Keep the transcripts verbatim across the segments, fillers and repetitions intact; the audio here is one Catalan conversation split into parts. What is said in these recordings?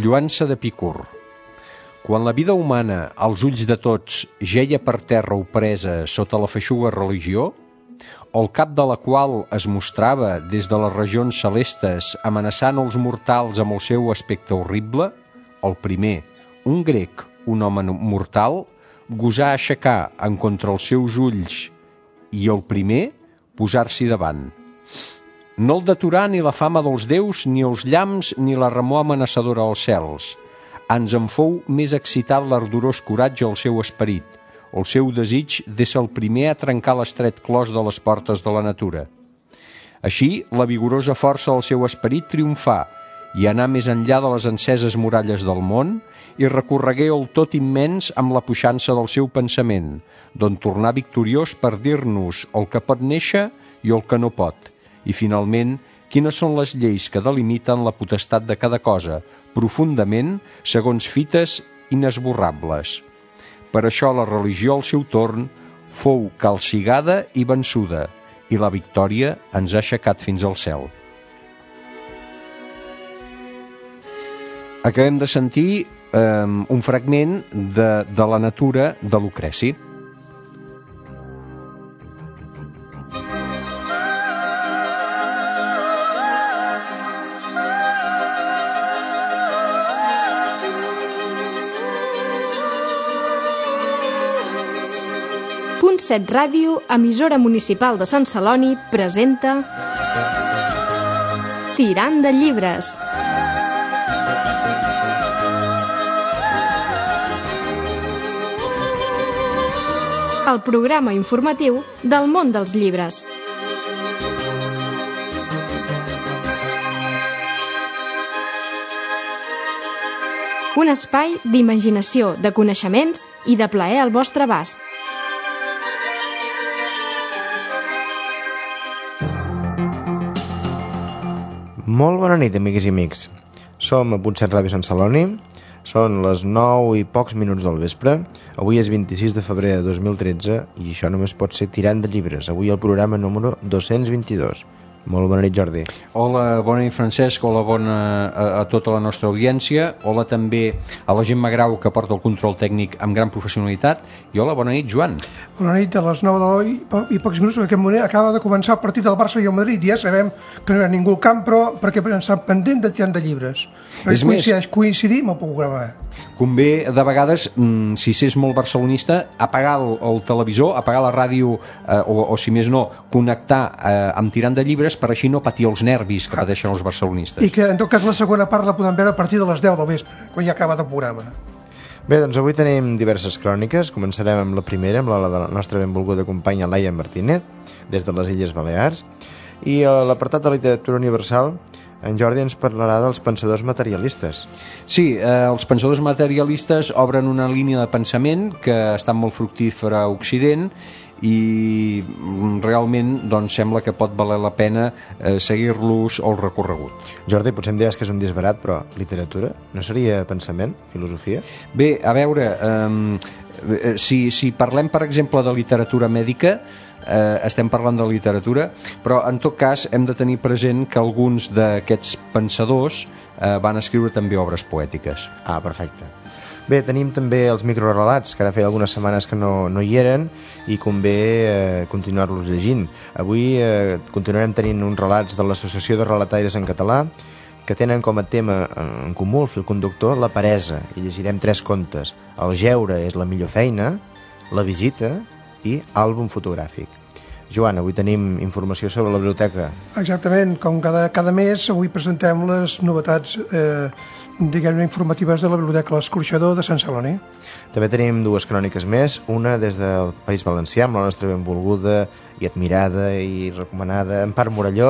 Lloança d'Epicur. Quan la vida humana, als ulls de tots, geia per terra opresa sota la feixuga religió, o el cap de la qual es mostrava des de les regions celestes amenaçant els mortals amb el seu aspecte horrible, el primer, un grec, un home mortal, gosà aixecar en contra els seus ulls i el primer posar-s'hi davant. No el deturà ni la fama dels déus, ni els llamps, ni la remor amenaçadora als cels. Ans en fou més excitat l'ardorós coratge al seu esperit, el seu desig d'ésser el primer a trencar l'estret clos de les portes de la natura. Així, la vigorosa força del seu esperit triomfà i anà més enllà de les enceses muralles del món i recorregué el tot immens amb la puixança del seu pensament, d'on tornà victoriós per dir-nos el que pot néixer i el que no pot, i finalment, quines són les lleis que delimiten la potestat de cada cosa, profundament, segons fites inesborrables. Per això la religió, al seu torn, fou calcigada i vençuda, i la victòria ens ha aixecat fins al cel. Acabem de sentir eh, un fragment de, de la natura de Lucreci. Punt set Ràdio, emissora municipal de Sant Celoni, presenta Tirant de llibres. El programa informatiu del món dels llibres. Un espai d'imaginació, de coneixements i de plaer al vostre abast. Molt bona nit, amigues i amics. Som a Punt set Ràdio Sant Celoni. Són les nou i pocs minuts del vespre. Avui és vint-i-sis de febrer de dos mil tretze i això només pot ser Tirant de llibres. Avui el programa número dos-cents vint-i-dos. Molt bona nit, Jordi. Hola, bona nit, Francesc. Hola, bona a, a tota la nostra audiència. Hola també a la Gemma Grau, que porta el control tècnic amb gran professionalitat. I hola, bona nit, Joan. Bona nit, a les nou de i pocs minuts, en aquest moment acaba de començar el partit del Barça i el Madrid. Ja sabem que no hi ha ningú al camp, però perquè estan pendent de Tirant de llibres. És més, coincidim el programa. Convé, de vegades, si s'és molt barcelonista, apagar el, el televisor, apagar la ràdio, eh, o, o si més no, connectar eh, amb Tirant de llibres per així no patir els nervis que pateixen els barcelonistes. I que, en tot cas, la segona part la podem veure a partir de les deu del vespre, quan ja ha acabat el programa. Bé, doncs avui tenim diverses cròniques. Començarem amb la primera, amb la de la nostra benvolguda companya Laia Martínez, des de les Illes Balears. I a l'apartat de literatura universal, en Jordi ens parlarà dels pensadors materialistes. Sí, eh, els pensadors materialistes obren una línia de pensament que està molt fructífera a Occident i realment doncs, sembla que pot valer la pena eh, seguir-los el recorregut. Jordi, potser em diràs que és un disbarat, però literatura no seria pensament, filosofia? Bé, a veure, eh, si, si parlem, per exemple, de literatura mèdica, eh, estem parlant de literatura, però en tot cas hem de tenir present que alguns d'aquests pensadors eh, van escriure també obres poètiques. Ah, perfecte. Bé, tenim també els microrelats, que ara feia algunes setmanes que no, no hi eren, i convé eh, continuar-los llegint. Avui eh, continuarem tenint uns relats de l'Associació de Relataires en Català, que tenen com a tema en comú, el fil conductor, la peresa, i llegirem tres contes. El jeure és la millor feina, la visita i àlbum fotogràfic. Joan, avui tenim informació sobre la biblioteca. Exactament, com cada, cada mes, avui presentem les novetats eh, diguem-ne informatives de la biblioteca L'Escorxador de Sant Celoni. També tenim dues cròniques més, una des del País Valencià, amb la nostra benvolguda i admirada i recomanada Empar Morelló,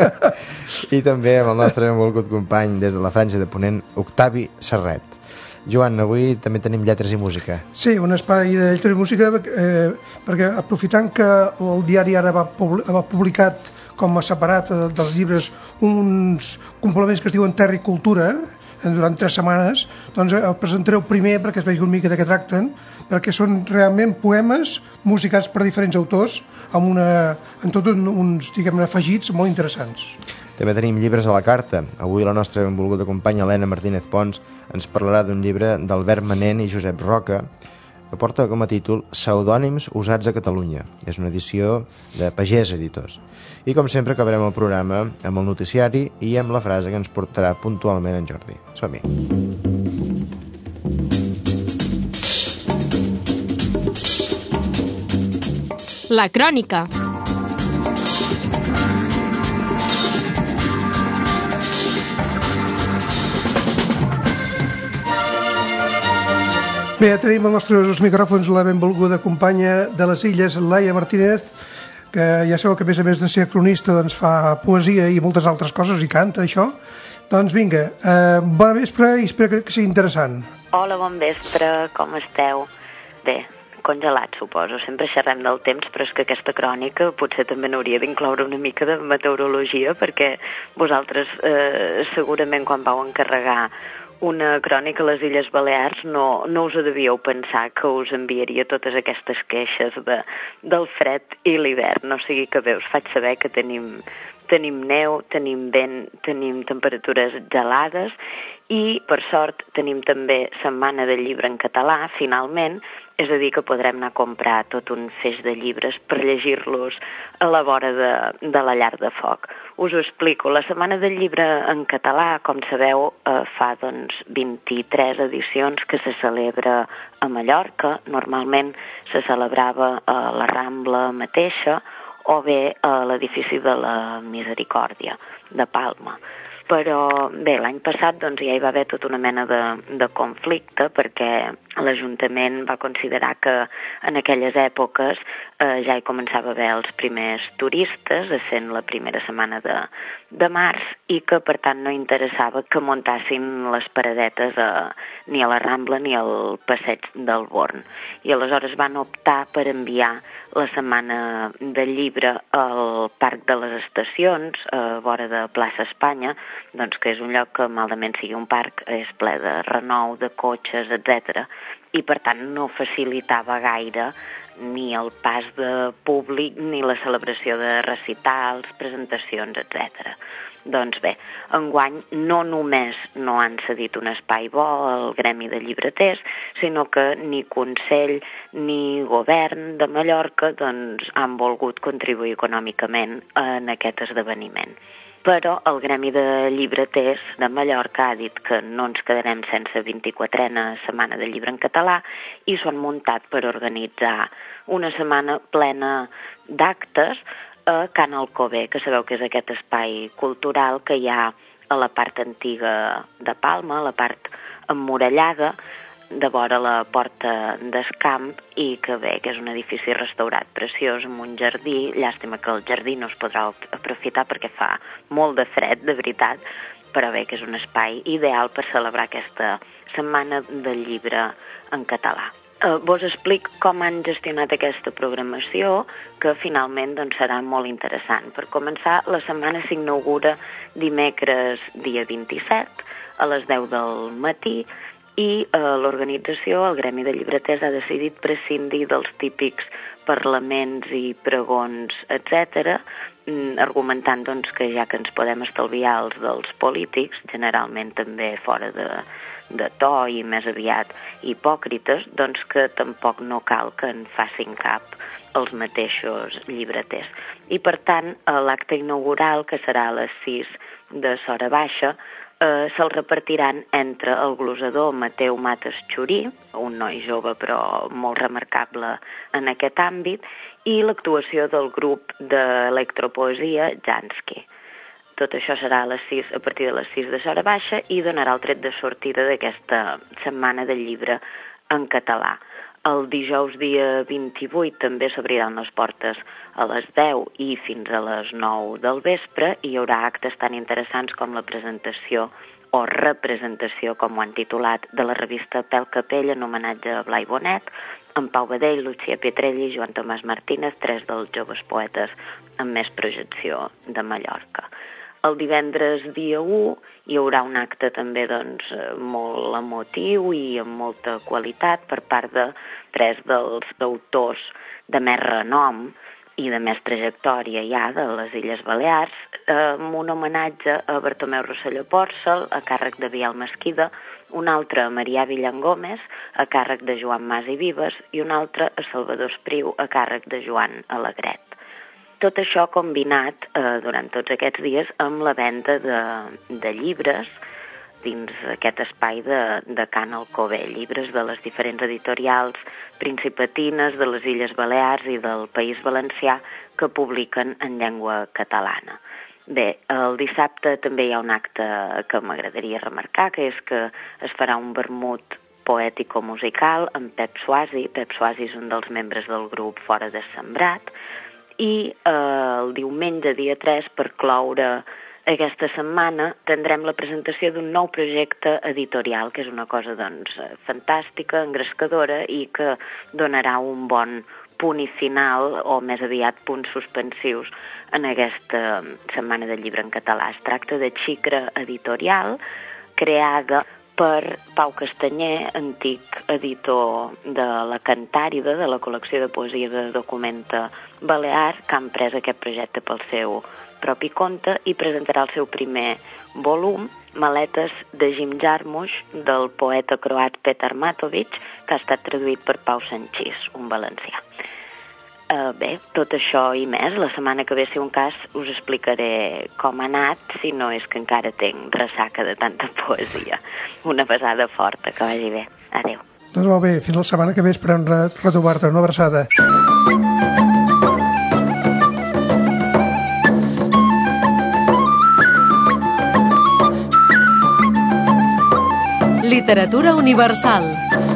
i també amb el nostre benvolgut company des de la Franja de Ponent, Octavi Serret. Joan, avui també tenim lletres i música. Sí, un espai de lletres i música, eh, perquè aprofitant que el diari ara va, va publicat com a separat dels llibres uns complements que es diuen Terra i Cultura, durant tres setmanes, doncs el presentaré el primer perquè es vegi una mica de què tracten, perquè són realment poemes musicats per diferents autors amb, una, amb tots uns, diguem-ne, afegits molt interessants. També tenim llibres a la carta. Avui la nostra benvolguda companya Helena Martínez Pons ens parlarà d'un llibre d'Albert Manent i Josep Roca que porta com a títol Pseudònims usats a Catalunya. És una edició de Pagès Editors. I com sempre acabarem el programa amb el noticiari i amb la frase que ens portarà puntualment en Jordi. Som-hi. La crònica. Bé, ja tenim als nostres micròfons la benvolguda companya de les Illes, Laia Martínez, que ja sabeu que a més a més de ser cronista doncs fa poesia i moltes altres coses i canta, això. Doncs vinga, eh, bona vespre i espero que, que sigui interessant. Hola, bon vespre, com esteu? Bé, congelat, suposo. Sempre xerrem del temps, però és que aquesta crònica potser també n'hauria d'incloure una mica de meteorologia, perquè vosaltres eh, segurament quan vau encarregar una crònica a les Illes Balears no, no us ho devíeu pensar que us enviaria totes aquestes queixes de, del fred i l'hivern. O sigui que bé, us faig saber que tenim, tenim neu, tenim vent, tenim temperatures gelades i, per sort, tenim també Setmana del Llibre en català, finalment, és a dir, que podrem anar a comprar tot un feix de llibres per llegir-los a la vora de, de la llar de foc. Us ho explico. La Setmana del Llibre en català, com sabeu, eh, fa doncs, vint-i-tres edicions que se celebra a Mallorca. Normalment se celebrava a la Rambla mateixa o bé a l'edifici de la Misericòrdia de Palma. Però bé, l'any passat doncs, ja hi va haver tota una mena de, de conflicte perquè l'Ajuntament va considerar que en aquelles èpoques eh, ja hi començava a haver els primers turistes, essent la primera setmana de, de març, i que per tant no interessava que muntassin les paradetes a, ni a la Rambla ni al passeig del Born. I aleshores van optar per enviar la Setmana del Llibre al Parc de les Estacions, a vora de Plaça Espanya, doncs que és un lloc que, malament sigui un parc, és ple de renou, de cotxes, etcètera, i per tant no facilitava gaire ni el pas de públic ni la celebració de recitals, presentacions, etcètera. Doncs bé, enguany no només no han cedit un espai bo al Gremi de Llibreters, sinó que ni Consell ni Govern de Mallorca doncs, han volgut contribuir econòmicament en aquest esdeveniment. Però el Gremi de Llibreters de Mallorca ha dit que no ens quedarem sense vint-i-quatrena Setmana del Llibre en català i s'ho han muntat per organitzar una setmana plena d'actes a Can Alcover, que sabeu que és aquest espai cultural que hi ha a la part antiga de Palma, la part emmurallada, de vora la Porta d'Escamp, i que bé, que és un edifici restaurat preciós amb un jardí. Llàstima que el jardí no es podrà aprofitar perquè fa molt de fred, de veritat, però bé, que és un espai ideal per celebrar aquesta Setmana del Llibre en català. Uh, vos explic com han gestionat aquesta programació, que finalment doncs, serà molt interessant. Per començar, la setmana s'inaugura dimecres dia vint-i-set a les deu del matí i uh, l'organització, el Gremi de Llibreters, ha decidit prescindir dels típics parlaments i pregons, etcètera, argumentant doncs, que ja que ens podem estalviar els dels polítics, generalment també fora de, de to i més aviat hipòcrites, doncs que tampoc no cal que en facin cap els mateixos llibreters. I per tant, l'acte inaugural, que serà a les sis de Sora Baixa, eh, se'l repartiran entre el glosador Mateu Mates Xurí, un noi jove però molt remarcable en aquest àmbit, i l'actuació del grup d'electropoesia Jansky. Tot això serà a les sis, a partir de les sis de Sora Baixa i donarà el tret de sortida d'aquesta Setmana del Llibre en català. El dijous dia vint-i-vuit també s'obriran les portes a les deu i fins a les nou del vespre i hi haurà actes tan interessants com la presentació o representació, com ho han titulat, de la revista Pel Capell en homenatge a Blai Bonet, en Pau Badell, Lucía Pietrelli i Joan Tomàs Martínez, tres dels joves poetes amb més projecció de Mallorca. El divendres dia u hi haurà un acte també doncs, molt emotiu i amb molta qualitat per part de tres dels autors de més renom i de més trajectòria ja de les Illes Balears, amb un homenatge a Bartomeu Rosselló Pòrcel, a càrrec de Biel Mesquida, un altre a Marià Villangómez, a càrrec de Joan Mas i Vives, i un altre a Salvador Espriu, a càrrec de Joan Alegret. Tot això combinat eh, durant tots aquests dies amb la venda de, de llibres dins aquest espai de, de Can Alcover, llibres de les diferents editorials principatines de les Illes Balears i del País Valencià que publiquen en llengua catalana. Bé, el dissabte també hi ha un acte que m'agradaria remarcar, que és que es farà un vermut poètico-musical amb Pep Suasi. Pep Suasi és un dels membres del grup Fora de Sembrat, i eh, el diumenge, dia tres, per cloure aquesta setmana, tindrem la presentació d'un nou projecte editorial, que és una cosa doncs, fantàstica, engrescadora, i que donarà un bon punt i final, o més aviat punts suspensius, en aquesta setmana del llibre en català. Es tracta de Xicra Editorial, creada per Pau Castanyer, antic editor de la Cantàrida, de la col·lecció de poesia de Documenta Balear, que ha emprès aquest projecte pel seu propi compte i presentarà el seu primer volum, Maletes de Jim Jarmusch, del poeta croat Petar Matovic, que ha estat traduït per Pau Sanchís, un valencià. Uh, bé, tot això i més, la setmana que ve, si un cas, us explicaré com ha anat, si no és que encara tinc ressaca de tanta poesia. Una besada forta, que vagi bé. Adéu. Doncs molt bé, fins la setmana que ve esperem retrobar-te. Una abraçada. Literatura universal.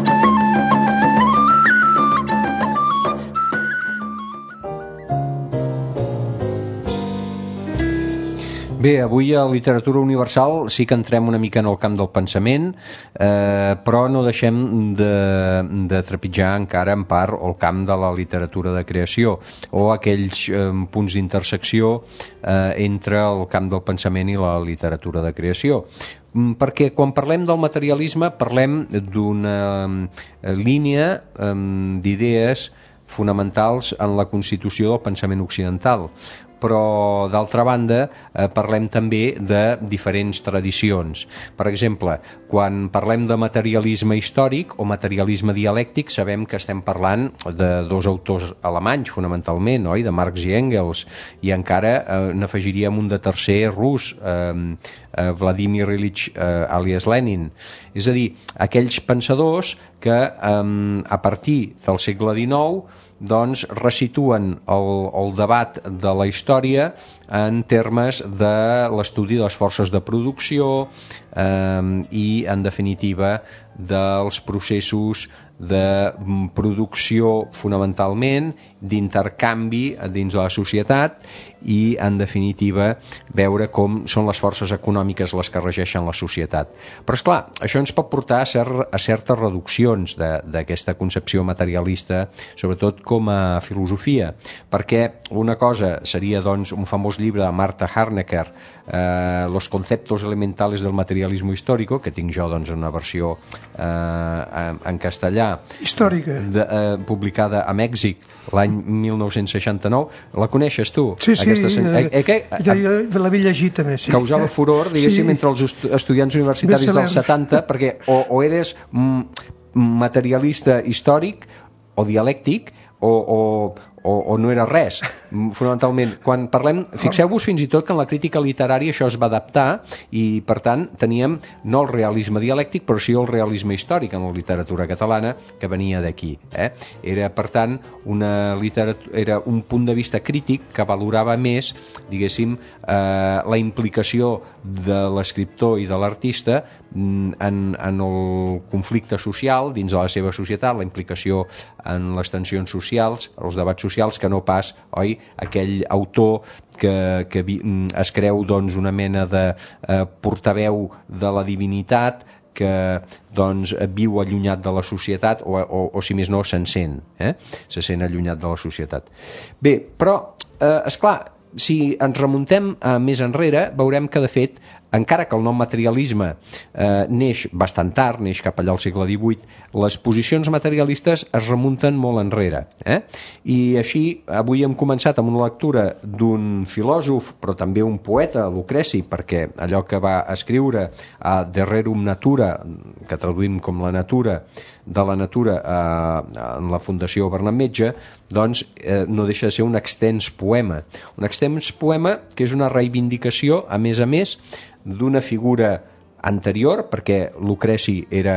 Bé, avui a Literatura Universal sí que entrem una mica en el camp del pensament, eh, però no deixem de, de trepitjar encara en part el camp de la literatura de creació o aquells eh, punts d'intersecció eh, entre el camp del pensament i la literatura de creació. Perquè quan parlem del materialisme parlem d'una línia eh, d'idees fonamentals en la constitució del pensament occidental, però d'altra banda eh, parlem també de diferents tradicions. Per exemple, quan parlem de materialisme històric o materialisme dialèctic, sabem que estem parlant de dos autors alemanys fonamentalment, oi? De Marx i Engels, i encara eh, n'afegiríem un de tercer rus, eh, eh, Vladimir Ilich eh, alias Lenin. És a dir, aquells pensadors que eh, a partir del segle dinou doncs resituen el, el debat de la història en termes de l'estudi de les forces de producció eh, i, en definitiva, dels processos de producció fonamentalment, d'intercanvi dins de la societat i, en definitiva, veure com són les forces econòmiques les que regeixen la societat. Però, esclar, això ens pot portar a, cer a certes reduccions d'aquesta concepció materialista, sobretot com a filosofia, perquè una cosa seria doncs, un famós llibre de Marta Harnecker, eh, Los conceptos elementales del materialismo histórico, que tinc jo doncs, una versió eh, en castellà, històrica, de, eh, publicada a Mèxic l'any mil nou-cents seixanta-nou. La coneixes tu? Sí, sí, aquesta... eh, eh, que... l'havia llegit també, sí. Causava furor, diguéssim, sí, entre els estudiants universitaris dels setanta, perquè o, o eres materialista històric o dialèctic o, o, o, o no era res, fonamentalment. Quan parlem, fixeu-vos fins i tot que en la crítica literària això es va adaptar i, per tant, teníem no el realisme dialèctic, però sí el realisme històric en la literatura catalana, que venia d'aquí. Eh? Era, per tant, una literatura, era un punt de vista crític que valorava més, diguéssim, eh, la implicació de l'escriptor i de l'artista en, en el conflicte social dins de la seva societat, la implicació en les tensions socials, els debats socials, que no pas, oi, aquell autor que, que es creu doncs, una mena de eh, portaveu de la divinitat que doncs, viu allunyat de la societat o, o, o si més no, se'n sent, eh? se sent allunyat de la societat. Bé, però, eh, esclar, si ens remuntem a més enrere, veurem que, de fet, encara que el nom materialisme eh, neix bastant tard, neix cap allà al segle divuit, les posicions materialistes es remunten molt enrere. Eh? I així, avui hem començat amb una lectura d'un filòsof, però també un poeta, Lucreci, perquè allò que va escriure a De Rerum Natura, que traduïm com la natura, de la natura eh, en la Fundació Bernat Metge, doncs eh, no deixa de ser un extens poema. Un extens poema que és una reivindicació, a més a més, d'una figura anterior, perquè Lucreci era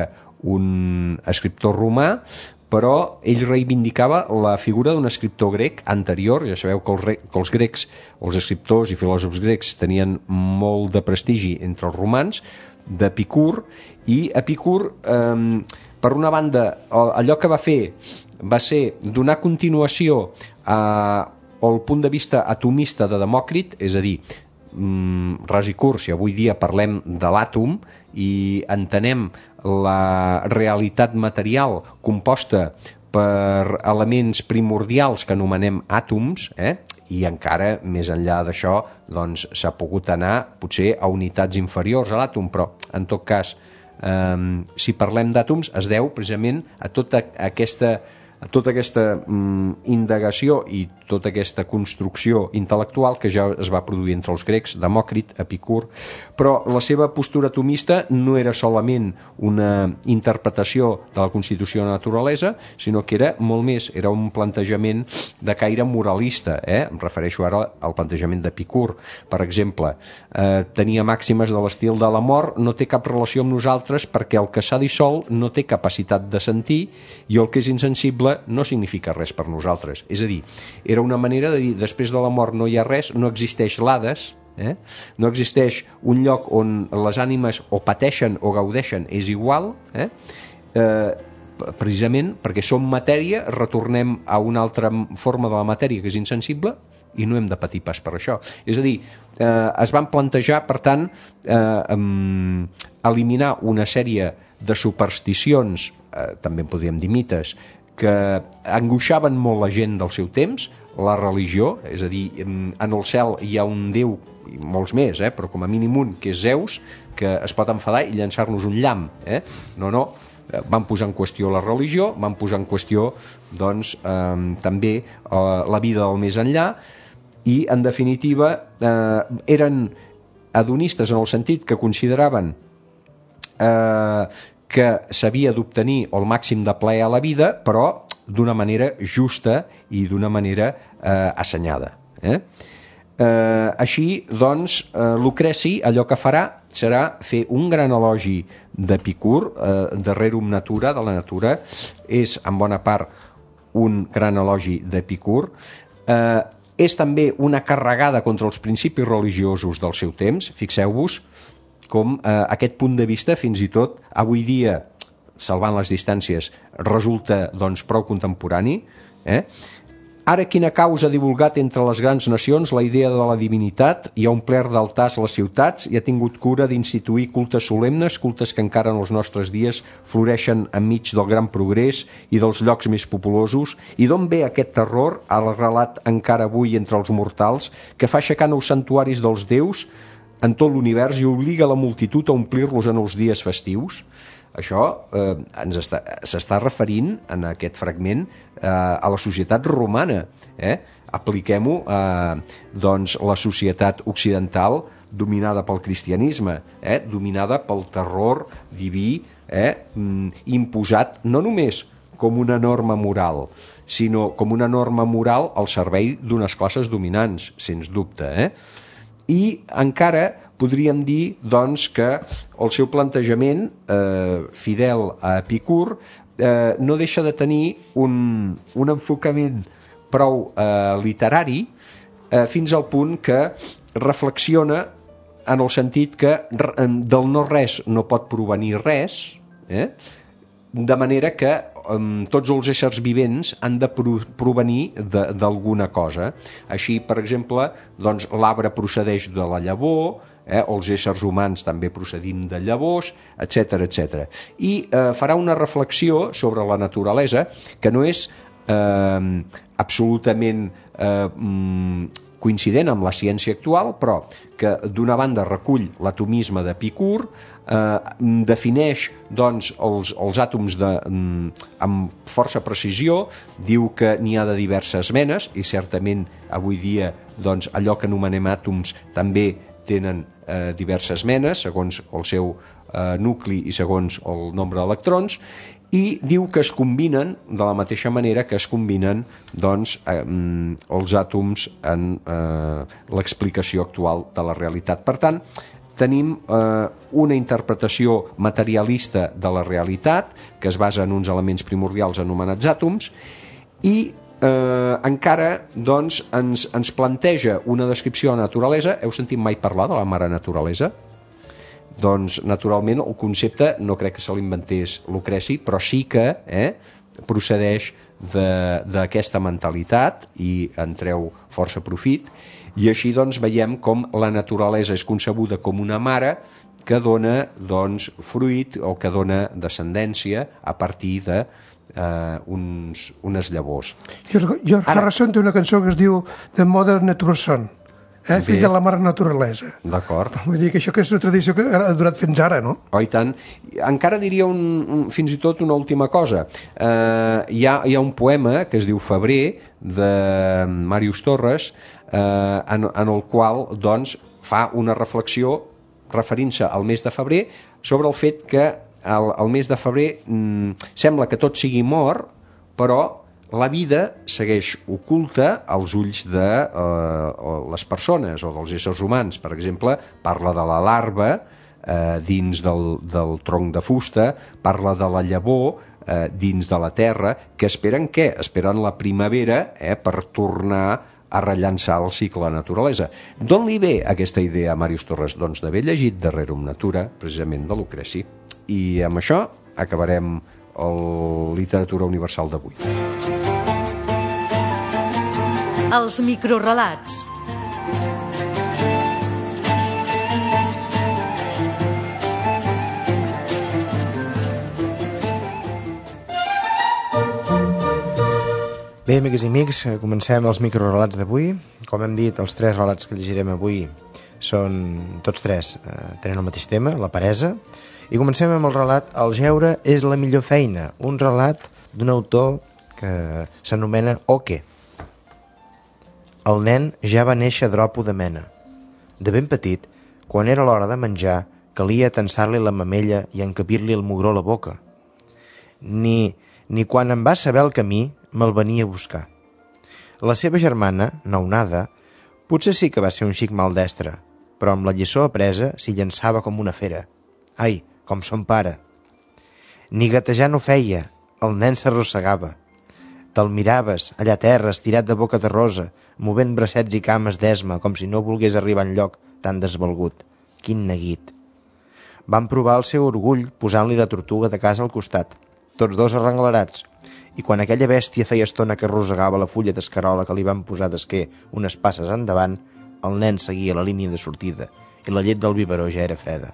un escriptor romà, però ell reivindicava la figura d'un escriptor grec anterior. Ja sabeu que els, re, que els grecs, els escriptors i filòsofs grecs tenien molt de prestigi entre els romans, d'Epicur, i Epicur, eh, per una banda, allò que va fer va ser donar continuació a, al punt de vista atomista de Demòcrit, és a dir, ras i curt, si avui dia parlem de l'àtom i entenem la realitat material composta per elements primordials que anomenem àtoms, eh? I encara més enllà d'això doncs, s'ha pogut anar potser a unitats inferiors a l'àtom, però en tot cas, eh, si parlem d'àtoms es deu precisament a tota aquesta a tota aquesta mm, indagació i tota aquesta construcció intel·lectual que ja es va produir entre els grecs, Demòcrit, Epicur, però la seva postura atomista no era solament una interpretació de la constitució de la naturalesa, sinó que era molt més, era un plantejament de caire moralista, eh? Em refereixo ara al plantejament d'Epicur, per exemple, eh, tenia màximes de l'estil de la mort no té cap relació amb nosaltres perquè el que s'ha dissolt no té capacitat de sentir i el que és insensible no significa res per nosaltres. És a dir, era una manera de dir, després de la mort no hi ha res, no existeix l'Hades, eh? No existeix un lloc on les ànimes o pateixen o gaudeixen, és igual, eh? Eh, precisament perquè som matèria, retornem a una altra forma de la matèria que és insensible i no hem de patir pas per això. És a dir, eh, es van plantejar, per tant, eh, um, eliminar una sèrie de supersticions, eh, també en podríem dir mites, que angoixaven molt la gent del seu temps, la religió, és a dir, en el cel hi ha un déu, i molts més, eh, però com a mínim un, que és Zeus, que es pot enfadar i llançar-nos un llamp. Eh? No, no, van posar en qüestió la religió, van posar en qüestió doncs, eh, també eh, la vida del més enllà, i en definitiva eh, eren hedonistes en el sentit que consideraven eh, que s'havia d'obtenir el màxim de plaer a la vida, però d'una manera justa i d'una manera eh, assenyada. Eh? Eh, així, doncs, eh, Lucreci allò que farà serà fer un gran elogi d'Epicur, eh, de Rerum Natura, de la natura, és en bona part un gran elogi d'Epicur, eh, és també una carregada contra els principis religiosos del seu temps. Fixeu-vos com eh, aquest punt de vista fins i tot avui dia, salvant les distàncies, resulta doncs, prou contemporani. Eh? Ara quina causa ha divulgat entre les grans nacions la idea de la divinitat i ha omplert d'altars les ciutats i ha tingut cura d'instituir cultes solemnes, cultes que encara en els nostres dies floreixen enmig del gran progrés i dels llocs més populosos, i d'on ve aquest terror arrelat encara avui entre els mortals que fa aixecar nous santuaris dels déus en tot l'univers i obliga la multitud a omplir-los en els dies festius. Això eh, ens està, s'està referint en aquest fragment eh, a la societat romana. Eh? Apliquem-ho a doncs, la societat occidental dominada pel cristianisme, eh? Dominada pel terror diví, eh? Imposat no només com una norma moral, sinó com una norma moral al servei d'unes classes dominants, sens dubte. Eh? I encara podríem dir doncs, que el seu plantejament eh, fidel a Epicur eh, no deixa de tenir un, un enfocament prou eh, literari eh, fins al punt que reflexiona en el sentit que del no res no pot provenir res, eh? De manera que eh, tots els éssers vivents han de provenir d'alguna cosa. Així, per exemple, doncs, l'arbre procedeix de la llavor, eh, els éssers humans també procedim de llavors, etcètera, etcètera. I eh, farà una reflexió sobre la naturalesa que no és eh, absolutament eh, coincident amb la ciència actual, però que d'una banda recull l'atomisme d'Epicur, eh, defineix doncs, els, els àtoms de, amb força precisió, diu que n'hi ha de diverses menes, i certament avui dia doncs, allò que anomenem àtoms també tenen eh, diverses menes, segons el seu eh, nucli i segons el nombre d'electrons, i diu que es combinen de la mateixa manera que es combinen doncs, eh, els àtoms en eh, l'explicació actual de la realitat. Per tant, tenim eh, una interpretació materialista de la realitat que es basa en uns elements primordials anomenats àtoms i eh, encara doncs, ens, ens planteja una descripció de la naturalesa. Heu sentit mai parlar de la mare naturalesa? Doncs, naturalment, el concepte no crec que se l'inventés Lucreci, però sí que eh, procedeix d'aquesta mentalitat i en treu força profit, i així doncs, veiem com la naturalesa és concebuda com una mare que dona doncs, fruit o que dona descendència a partir de eh, uns, unes llavors. George, George Ara... Harrison té una cançó que es diu The Modern Nature Son, eh? Fill de la mare naturalesa. D'acord. Vull dir que això que és una tradició que ha durat fins ara, no? Oh, i tant. Encara diria un, un, fins i tot una última cosa. Eh, hi, ha, hi ha un poema que es diu Febrer, de Màrius Torres, eh, en, en el qual doncs, fa una reflexió referint-se al mes de febrer sobre el fet que el, el mes de febrer mm, sembla que tot sigui mort, però la vida segueix oculta als ulls de eh, les persones o dels éssers humans. Per exemple, parla de la larva eh, dins del, del tronc de fusta, parla de la llavor eh, dins de la terra, que esperen què? Esperen la primavera eh, per tornar a rellançar el cicle de la naturalesa. D'on li ve aquesta idea a Màrius Torres? Doncs d'haver llegit Rerum Natura, precisament de Lucreci. I amb això acabarem el Literatura Universal d'avui. Els microrelats. Bé, amigues i amics, comencem els microrelats d'avui. Com hem dit, els tres relats que llegirem avui són, tots tres, eh, tenen el mateix tema, la peresa. I comencem amb el relat El jeure és la millor feina, un relat d'un autor que s'anomena Oque. El nen ja va néixer dropo de mena. De ben petit, quan era l'hora de menjar, calia tensar-li la mamella i encabir-li el mugró a la boca. Ni, ni quan em va saber el camí, me'l venia a buscar. La seva germana, nounada, potser sí que va ser un xic maldestre, però amb la lliçó apresa s'hi llançava com una fera. Ai, com son pare. Ni gatejar no feia, el nen s'arrossegava. Te'l miraves, allà a terra, estirat de boca de rosa, movent bracets i cames d'esma, com si no volgués arribar enlloc, tan desvalgut. Quin neguit. Van provar el seu orgull posant-li la tortuga de casa al costat, tots dos arrenglerats, i quan aquella bèstia feia estona que arrossegava la fulla d'escarola que li van posar d'esquer unes passes endavant, el nen seguia la línia de sortida i la llet del biberó ja era freda.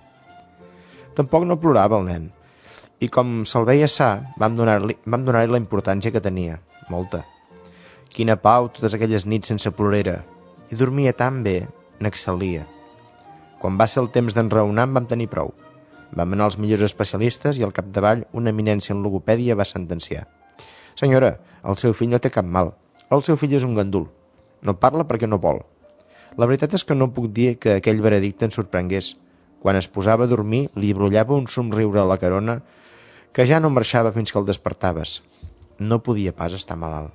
Tampoc no plorava el nen, i com se'l veia sa, vam donar-li vam donar-li la importància que tenia, molta. Quina pau totes aquelles nits sense plorera, i dormia tan bé, n'excel·lia. Quan va ser el temps d'enraonar en vam tenir prou. Vam anar als millors especialistes i al capdavall una eminència en logopèdia va sentenciar. Senyora, el seu fill no té cap mal. El seu fill és un gandul. No parla perquè no vol. La veritat és que no puc dir que aquell veredicte ens sorprengués. Quan es posava a dormir, li brollava un somriure a la carona que ja no marxava fins que el despertaves. No podia pas estar malalt.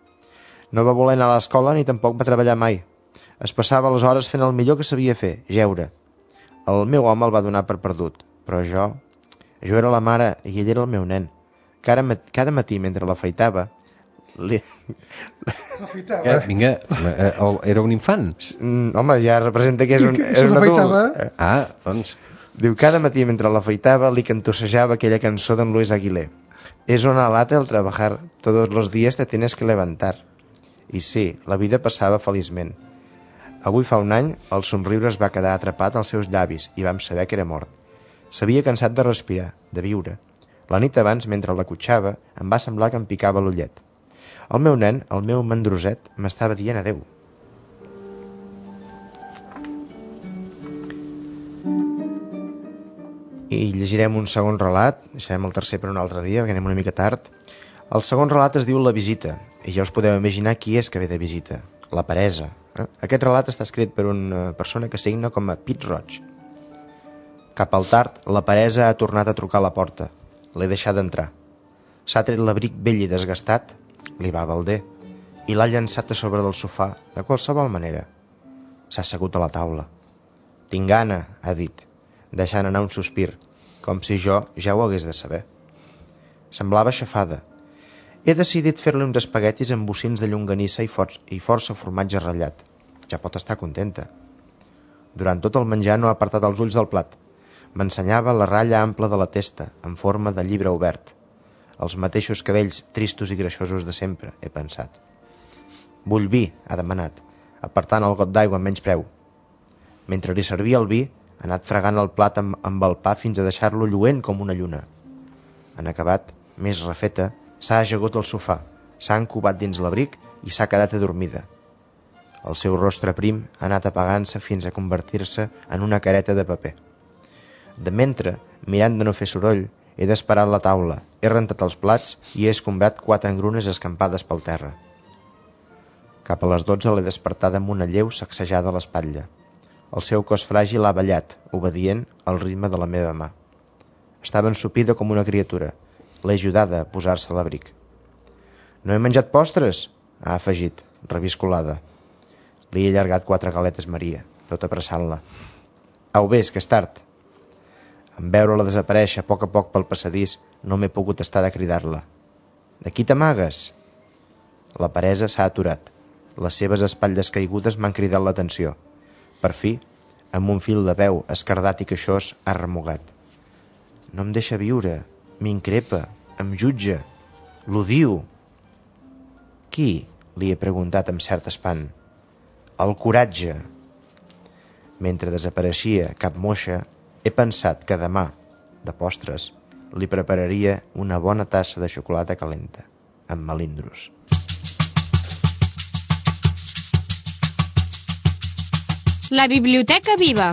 No va voler anar a l'escola ni tampoc va treballar mai. Es passava les hores fent el millor que sabia fer, jeure. El meu home el va donar per perdut, però jo... Jo era la mare i ell era el meu nen. Cada, mat cada matí, mentre l'afeitava... Li... L'afeitava? Eh, vinga, eh, era un infant? Mm, home, ja representa que és un, és si un adult. Ah, doncs... Diu, cada matí mentre l'afeitava li cantussejava aquella cançó d'en Luis Aguilé. És una lata el trabajar, todos los días te tienes que levantar. I sí, la vida passava feliçment. Avui fa un any, el somriure es va quedar atrapat als seus llavis i vam saber que era mort. S'havia cansat de respirar, de viure. La nit abans, mentre la cotxava, em va semblar que em picava l'ullet. El meu nen, el meu mandroset, m'estava dient adeu. i llegirem un segon relat, deixarem el tercer per un altre dia, perquè anem una mica tard. El segon relat es diu La visita, i ja us podeu imaginar qui és que ve de visita, la peresa. Eh? Aquest relat està escrit per una persona que signa com a Pit Roig. Cap al tard, la peresa ha tornat a trucar a la porta. L'he deixat d'entrar. S'ha tret l'abric vell i desgastat, li va balder, i l'ha llançat a sobre del sofà, de qualsevol manera. S'ha assegut a la taula. Tinc gana, ha dit, deixant anar un sospir, com si jo ja ho hagués de saber. Semblava aixafada. He decidit fer-li uns espaguetis amb bocins de llonganissa i, for i força formatge ratllat. Ja pot estar contenta. Durant tot el menjar no ha apartat els ulls del plat. M'ensenyava la ratlla ampla de la testa, en forma de llibre obert. Els mateixos cabells tristos i greixosos de sempre, he pensat. Vull vi, ha demanat, apartant el got d'aigua amb menys preu. Mentre li servia el vi, ha anat fregant el plat amb, amb el pa fins a deixar-lo lluent com una lluna. En acabat, més refeta, s'ha ajagut al sofà, s'ha encubat dins l'abric i s'ha quedat adormida. El seu rostre prim ha anat apagant-se fins a convertir-se en una careta de paper. De mentre, mirant de no fer soroll, he desparat la taula, he rentat els plats i he escombrat quatre engrunes escampades pel terra. Cap a les dotze l'he despertada amb una lleu sacsejada a l'espatlla. El seu cos fràgil ha ballat, obedient al ritme de la meva mà. Estava ensopida com una criatura. L'he ajudada a posar-se a l'abric. No he menjat postres, ha afegit, reviscolada. Li he allargat quatre galetes Maria, tot apressant-la. Au, vés, que és tard. En veure-la desaparèixer a poc a poc pel passadís, no m'he pogut estar de cridar-la. De qui t'amagues? La peresa s'ha aturat. Les seves espatlles caigudes m'han cridat l'atenció. Per fi, amb un fil de veu escardat i queixós, ha remugat. No em deixa viure, m'increpa, em jutja, l'odio. Qui? Li he preguntat amb cert espant. El coratge. Mentre desapareixia cap moixa, he pensat que demà, de postres, li prepararia una bona tassa de xocolata calenta, amb melindros. La Biblioteca Viva.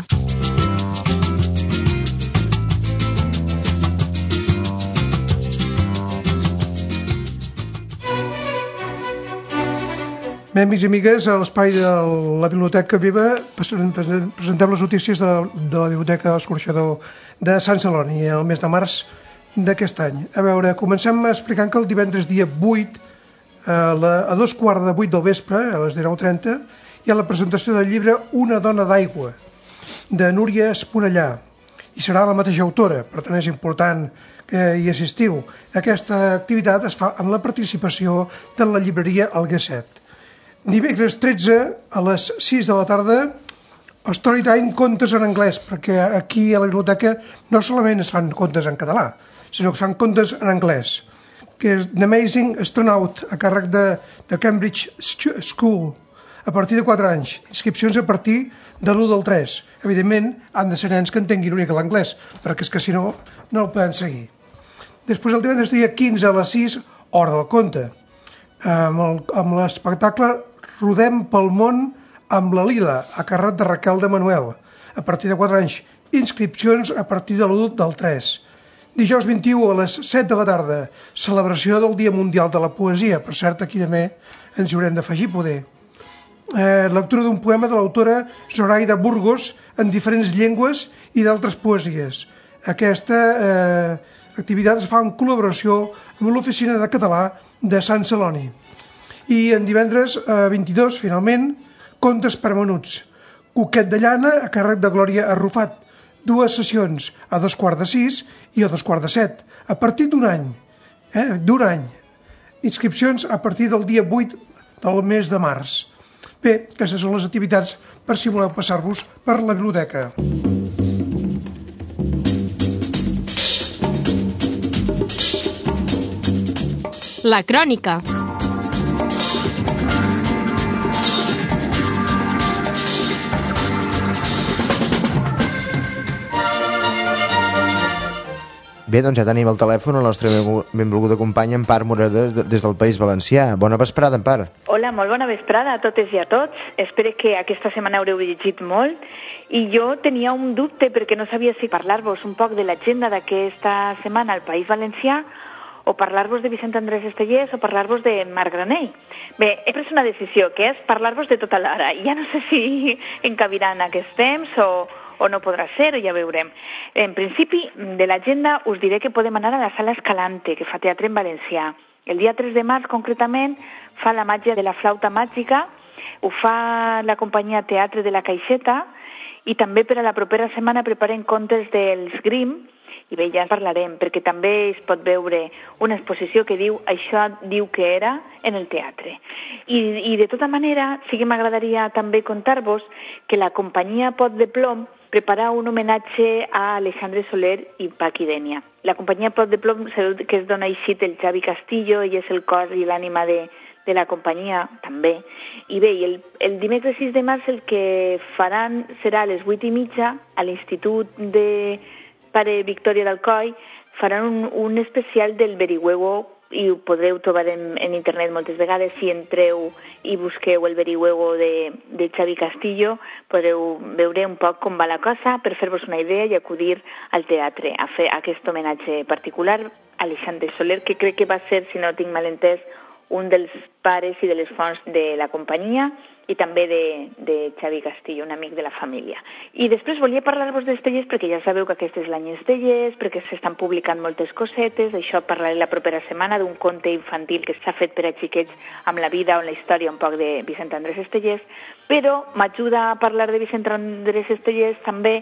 Bé, amics i amigues, a l'espai de la Biblioteca Viva presentem les notícies de, de la Biblioteca Escorxador de Sant Celoni el mes de març d'aquest any. A veure, comencem explicant que el divendres dia vuit, a, la, a dos quarts de vuit del vespre, a les dinou trenta, hi ha la presentació del llibre Una dona d'aigua, de Núria Esponellà, i serà la mateixa autora, per tant és important que hi assistiu. Aquesta activitat es fa amb la participació de la llibreria Alguerset. Dimecres tretze, a les sis de la tarda, Storytime, contes en anglès, perquè aquí a la biblioteca no solament es fan contes en català, sinó que es fan contes en anglès, que és The Amazing Astronaut, a càrrec de, de Cambridge School, a partir de quatre anys. Inscripcions a partir de l'u del tres. Evidentment, han de ser nens que entenguin una mica l'anglès, perquè és que si no, no el poden seguir. Després, el divendres dia quinze a les sis, Hora del conte, amb l'espectacle Rodem pel món amb la Lila, a càrrec de Raquel de Manuel, a partir de quatre anys. Inscripcions a partir de l'u del tres. Dijous vint-i-u a les set de la tarda, celebració del Dia Mundial de la Poesia. Per cert, aquí també ens hi haurem d'afegir poder. Eh, lectura d'un poema de l'autora Zoraida Burgos en diferents llengües i d'altres poesies. Aquesta eh, activitat es fa en col·laboració amb l'Oficina de Català de Sant Celoni. I en divendres eh, vint-i-dos, finalment, Contes per menuts. Coquet de llana a càrrec de Glòria Arrufat. Dues sessions, a dos quarts de sis i a dos quarts de set, a partir d'un any. Eh, d'un any. Inscripcions a partir del dia vuit del mes de març. Bé, aquestes són les activitats per si voleu passar-vos per la biblioteca. La crònica. Bé, doncs ja tenim al telèfon el nostre benvolguda companya Empar Moredes des del País Valencià. Bona vesprada, Empar. Hola, molt bona vesprada a totes i a tots. Espero que aquesta setmana haureu llegit molt. I jo tenia un dubte perquè no sabia si parlar-vos un poc de l'agenda d'aquesta setmana al País Valencià o parlar-vos de Vicent Andrés Estellés o parlar-vos de Marc Granell. Bé, he pres una decisió, que és parlar-vos de tota l'hora. Ja no sé si encabiran aquests temps o... o no podrà ser, ja veurem. En principi, de l'agenda us diré que podem anar a la Sala Escalante, que fa teatre en valencià. El dia tres de març, concretament, fa la màgia de la flauta màgica, ho fa la companyia Teatre de la Caixeta, i també per a la propera setmana preparen contes dels Grimm, i bé, ja en parlarem, perquè també es pot veure una exposició que diu Això diu que era en el teatre. I, i de tota manera, sí que m'agradaria també contar-vos que la companyia Pot de Plom prepara un homenatge a Alexandre Soler i Paqui Dénia. La companyia Pot de Plom, sabeu que es dona així el Xavi Castillo, ell és el cos i l'ànima de, de la companyia, també. I bé, el, el dimecres sis de març el que faran serà a les vuit i mitja a l'Institut de Pare Victòria d'Alcoi, faran un, un especial del Verihuevo i ho podreu trobar en, en internet moltes vegades. Si entreu i busqueu el Verihuevo de, de Xavi Castillo, podreu veure un poc com va la cosa per fer-vos una idea i acudir al teatre a fer aquest homenatge particular a Alexandre Soler, que crec que va ser, si no tinc mal entès, un dels pares i de les fonts de la companyia i també de, de Xavi Castillo, un amic de la família. I després volia parlar-vos d'Estellés perquè ja sabeu que aquest és l'any Estellés, perquè s'estan publicant moltes cosetes, d'això parlaré la propera setmana d'un conte infantil que s'ha fet per a xiquets amb la vida o la història un poc de Vicent Andrés Estellés, però m'ajuda a parlar de Vicent Andrés Estellés també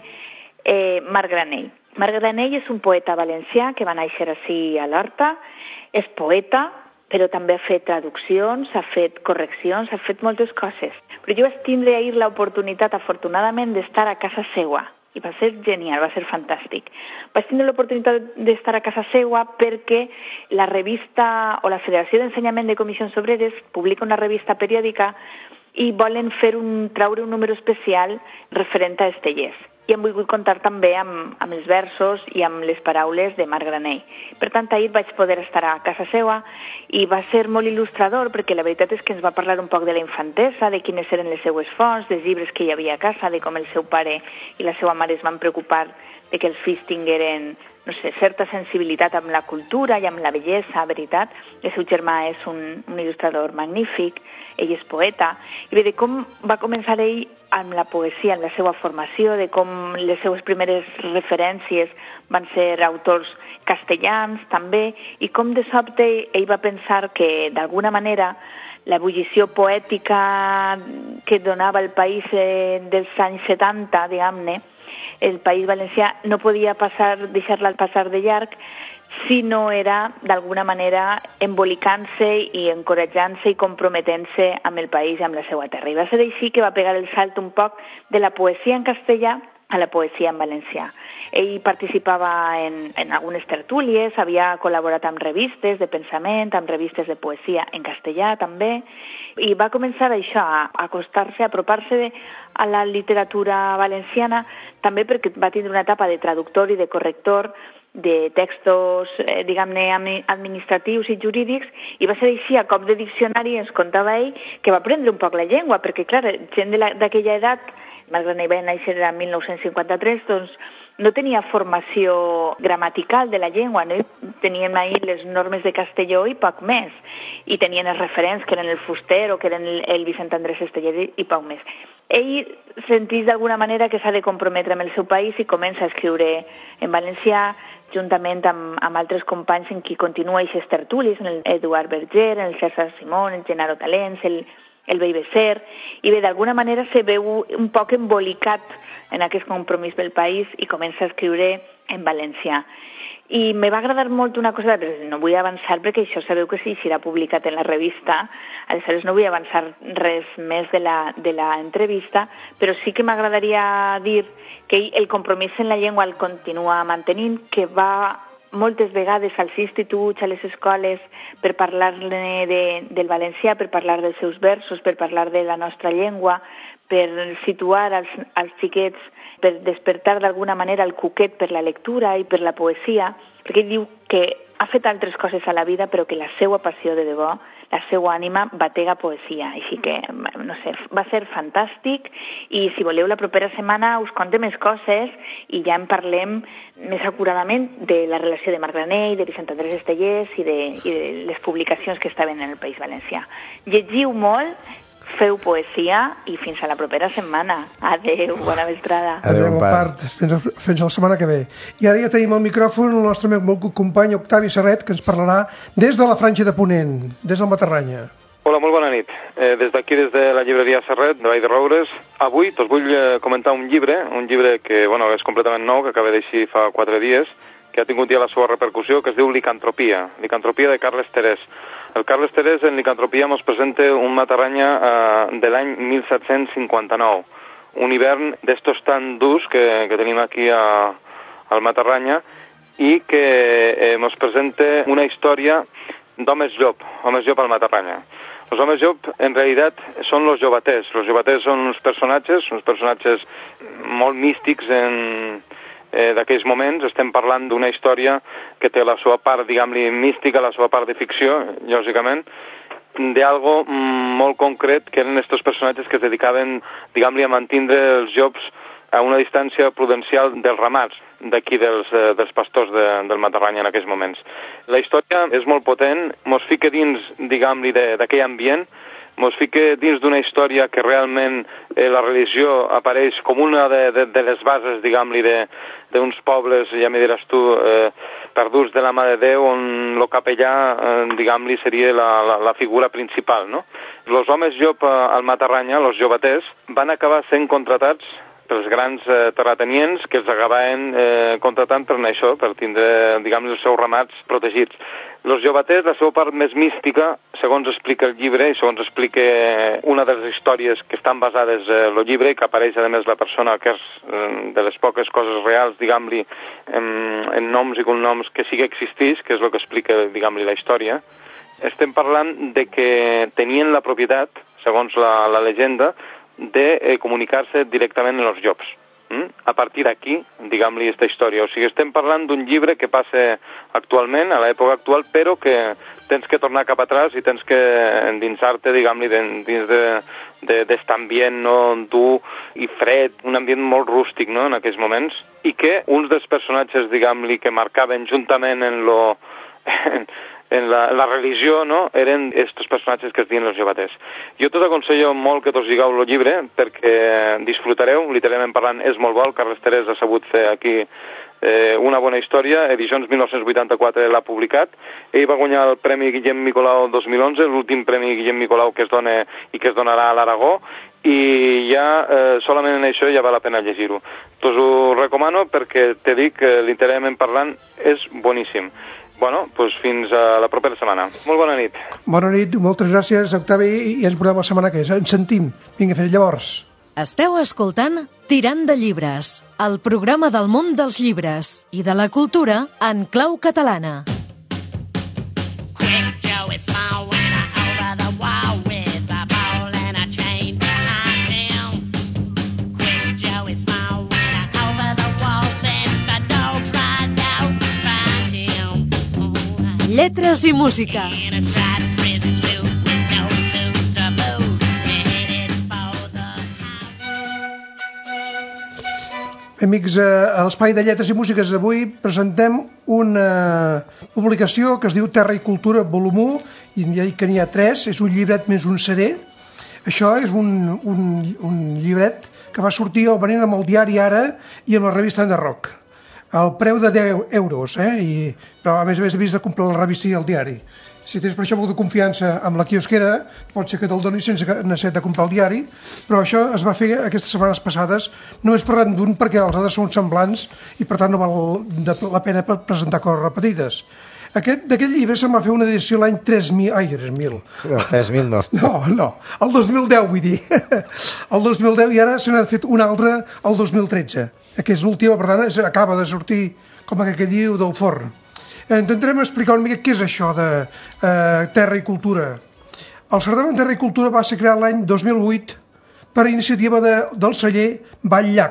eh, Marc Granell. Marc Granell és un poeta valencià que va néixer ací a l'Horta, és poeta, però també ha fet traduccions, ha fet correccions, ha fet moltes coses. Però jo vaig tindre ahir l'oportunitat, afortunadament, d'estar a casa seua. I va ser genial, va ser fantàstic. Vaig tindre l'oportunitat d'estar a casa seua perquè la revista o la Federació d'Ensenyament de Comissions Obreres publica una revista periòdica i volen fer un, traure un número especial referent a Estellés. I hem volgut contar també amb, amb els versos i amb les paraules de Marc Granell. Per tant, ahir vaig poder estar a casa seva i va ser molt il·lustrador perquè la veritat és que ens va parlar un poc de la infantesa, de quines eren les seues fonts, dels llibres que hi havia a casa, de com el seu pare i la seva mare es van preocupar de que els fills tingueren, no sé, certa sensibilitat amb la cultura i amb la bellesa, veritat. El seu germà és un, un il·lustrador magnífic, ell és poeta, i bé, de com va començar ell amb la poesia, amb la seva formació, de com les seues primeres referències van ser autors castellans també, i com de sobte ell va pensar que d'alguna manera l'ebullició poètica que donava el país eh, dels anys setanta, diguem-ne, el País Valencià no podia passar, deixar-la passar de llarg si no era d'alguna manera embolicant-se i encoratjant-se i comprometent-se amb el país i amb la seva terra. I va ser així que va pegar el salt un poc de la poesia en castellà a la poesia en valencià. Ell participava en, en algunes tertúlies, havia col·laborat amb revistes de pensament, amb revistes de poesia en castellà també, i va començar això, a acostar-se, a apropar-se a la literatura valenciana, també perquè va tindre una etapa de traductor i de corrector de textos, eh, diguem-ne, administratius i jurídics, i va ser així, a cop de diccionari, ens contava ell, que va aprendre un poc la llengua, perquè, clar, gent d'aquella edat, Marc Granell va néixer en mil nou-cents cinquanta-tres, doncs no tenia formació gramatical de la llengua, no? Tenien ahir les normes de castelló i poc més, i tenien els referents que eren el Fuster o que eren el, el Vicent Andrés Estellés i poc més. Ell sentís d'alguna manera que s'ha de comprometre amb el seu país i comença a escriure en valencià, juntament amb, amb altres companys en qui continua aquestes tertúlies, en el Eduard Berger, en el César Simón, en Genaro Talents, el, el Bey Becer, i bé, d'alguna manera se veu un poc embolicat en aquest compromís del país i comença a escriure en valencià. I me va agradar molt una cosa, però no vull avançar perquè això sabeu que sí, serà publicat en la revista, aleshores no vull avançar res més de la, de la entrevista, però sí que m'agradaria dir que el compromís en la llengua el continua mantenint, que va moltes vegades als instituts, a les escoles, per parlar-ne de, del valencià, per parlar dels seus versos, per parlar de la nostra llengua, per situar als, als xiquets per despertar d'alguna manera el cuquet per la lectura i per la poesia, perquè ell diu que ha fet altres coses a la vida, però que la seva passió de debò, la seva ànima, batega poesia. Així que, no sé, va ser fantàstic, i si voleu la propera setmana us conte més coses i ja en parlem més acuradament de la relació de Marc Granell, de Vicent Andrés Estellers i de, i de les publicacions que estaven en el País Valencià. Llegiu molt, feu poesia i fins a la propera setmana. Adéu, bona vesprada. Adéu, part. Fins, fins a la setmana que ve. I ara ja tenim al micròfon el nostre molt company Octavi Serret, que ens parlarà des de la Franja de Ponent, des del Matarranya. Hola, molt bona nit. Eh, des d'aquí, des de la llibreria Serret, de Vall de Roures, avui us vull eh, comentar un llibre, un llibre que bueno, és completament nou, que acaba d'eixir fa quatre dies, que ha tingut ja la seva repercussió, que es diu Licantropia, Licantropia de Carles Terès. El Carles Terès en Licantropia ens presenta un Matarranya eh, de l'any mil set-cents cinquanta-nou, un hivern d'estos tan durs que, que tenim aquí a, al Matarranya, i que eh, ens presenta una història d'homes llop, homes llop al Matarranya. Els homes llop, en realitat, són els jovaters. Els jovaters són uns personatges, uns personatges molt místics en... Eh, d'aquells moments. Estem parlant d'una història que té la seva part, diguem-li, mística, la seva part de ficció, lògicament, d'algo molt concret, que eren aquests personatges que es dedicaven, diguem-li, a mantindre els llops a una distància prudencial dels ramats, d'aquí dels, eh, dels pastors de, del Matarranya en aquells moments. La història és molt potent, mos fica dins, diguem-li, d'aquell ambient, mos fica dins d'una història que realment eh, la religió apareix com una de, de, de les bases, diguem-li, d'uns pobles, ja m'hi diràs tu, eh, perduts de la mà de Déu, on el capellà, eh, diguem-li, seria la, la, la figura principal, no? Els homes llop al Matarranya, els jovaters, van acabar sent contratats pels grans eh, terratenients que els acabaven eh, contratant per això, per tindre, diguem-li, els seus ramats protegits. Els jovaters, la seva part més mística, segons explica el llibre, i segons explica una de les històries que estan basades en el llibre, i que apareix, a més, la persona que és de les poques coses reals, diguem-li, en, en noms i cognoms que sí que existís, que és el que explica, diguem-li, la història, estem parlant de que tenien la propietat, segons la, la llegenda, de eh, comunicar-se directament amb els llops. Mm? A partir d'aquí, diguem-li, aquesta història. O sigui, estem parlant d'un llibre que passa actualment, a l'època actual, però que tens que tornar cap atràs i tens que endinsar-te, diguem-li, dins d'aquest ambient, no, dur i fred, un ambient molt rústic, no?, en aquells moments, i que uns dels personatges, diguem-li, que marcaven juntament en lo... en la, la religió, no?, eren aquests personatges que es diuen els jovaters. Jo tot aconsello molt que tots lligueu el llibre, perquè disfrutareu, literalment parlant, és molt bo. El Carles Terès ha sabut fer aquí eh, una bona història. Edicions mil nou-cents vuitanta-quatre l'ha publicat. Ell va guanyar el Premi Guillem Nicolau dos mil onze, l'últim Premi Guillem Nicolau que es dona i que es donarà a l'Aragó, i ja eh, solament en això ja val la pena llegir-ho. T'us ho recomano perquè te dic que literalment parlant és boníssim. Bueno, doncs fins a la propera setmana. Molt bona nit. Bona nit, moltes gràcies, Octavi, i ens veurem la setmana que és. Ens sentim. Vinga, fins llavors. Esteu escoltant Tirant de llibres, el programa del món dels llibres i de la cultura en clau catalana. Quick Joe is my winner over the wall with a ball and a chain behind him. Quick Joe is my winner over the wall since the dog tried out to find him. Lletres i música. Amics, a l'Espai de Lletres i Músiques avui presentem una publicació que es diu Terra i Cultura, volum u, i que n'hi ha tres, és un llibret més un C D. Això és un, un, un llibret que va sortir al venent amb el diari Ara i amb la revista de Rock. El preu de deu euros, eh? I, però a més a més he vist de comprar la revista i el diari. Si tens per això molta confiança amb la quiosquera, pot ser que te'l doni sense necessitat de comprar el diari, però això es va fer aquestes setmanes passades, només parlant d'un perquè els altres són semblants i per tant no val la pena presentar coses repetides. Aquest, d'aquest llibre se'n va fer una edició l'any tres mil... Ai, tres mil. No, tres mil no. No, no, el dos mil deu vull dir. El dos mil deu i ara se n'ha fet una altra el dos mil tretze, que és l'última, per tant, acaba de sortir, com que diu, del forn. Intentarem explicar una mica què és això de eh, Terra i Cultura. El certamen Terra i Cultura va ser creat l'any dos mil vuit per iniciativa de, del celler Batllac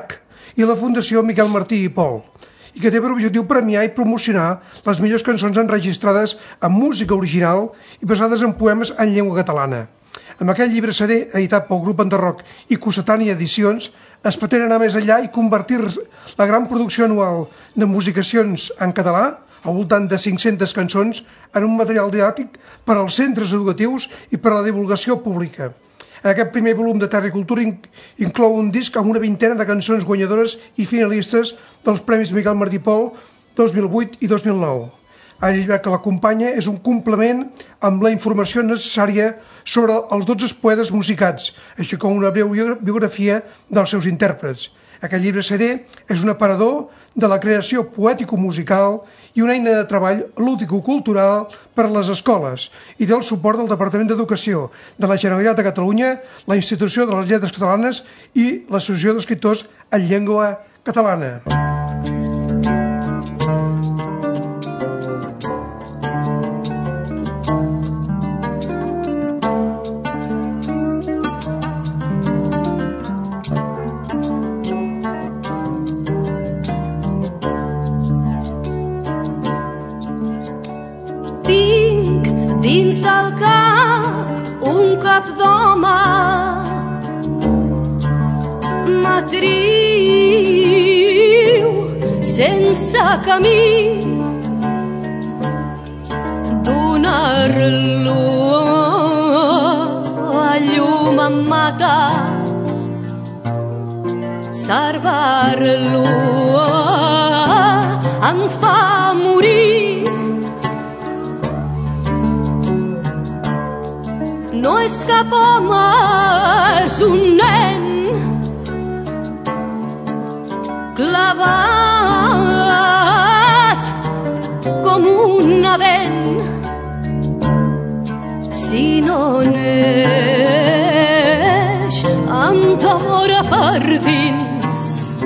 i la Fundació Miquel Martí i Pol, i que té per objectiu premiar i promocionar les millors cançons enregistrades amb música original i basades en poemes en llengua catalana. Amb aquest llibre C D, editat pel grup Enderroc i Cossetània Edicions, es pretén anar més enllà i convertir la gran producció anual de musicacions en català, al voltant de cinc-centes cançons, en un material didàctic per als centres educatius i per a la divulgació pública. En aquest primer volum de Terra i Cultura inclou un disc amb una vintena de cançons guanyadores i finalistes dels Premis Miquel Martí i Pol dos mil vuit i dos mil nou. El llibre que l'acompanya és un complement amb la informació necessària sobre els dotze poetes musicats, així com una breu biografia dels seus intèrprets. Aquest llibre C D és un aparador de la creació poètico-musical i una eina de treball lúdico-cultural per a les escoles i té el suport del Departament d'Educació de la Generalitat de Catalunya, la Institució de les Lletres Catalanes i l'Associació d'Escriptors en Llengua Catalana. Dins del cap un cap d'home m'atriu sense camí, donar-lo a llum em mata, salvar-lo em fa morir. No és cap home, és un nen clavat com una dent. Si no neix amb devora per dins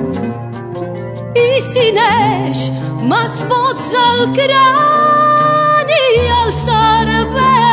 i si neix m'esbots el crani i el cervell.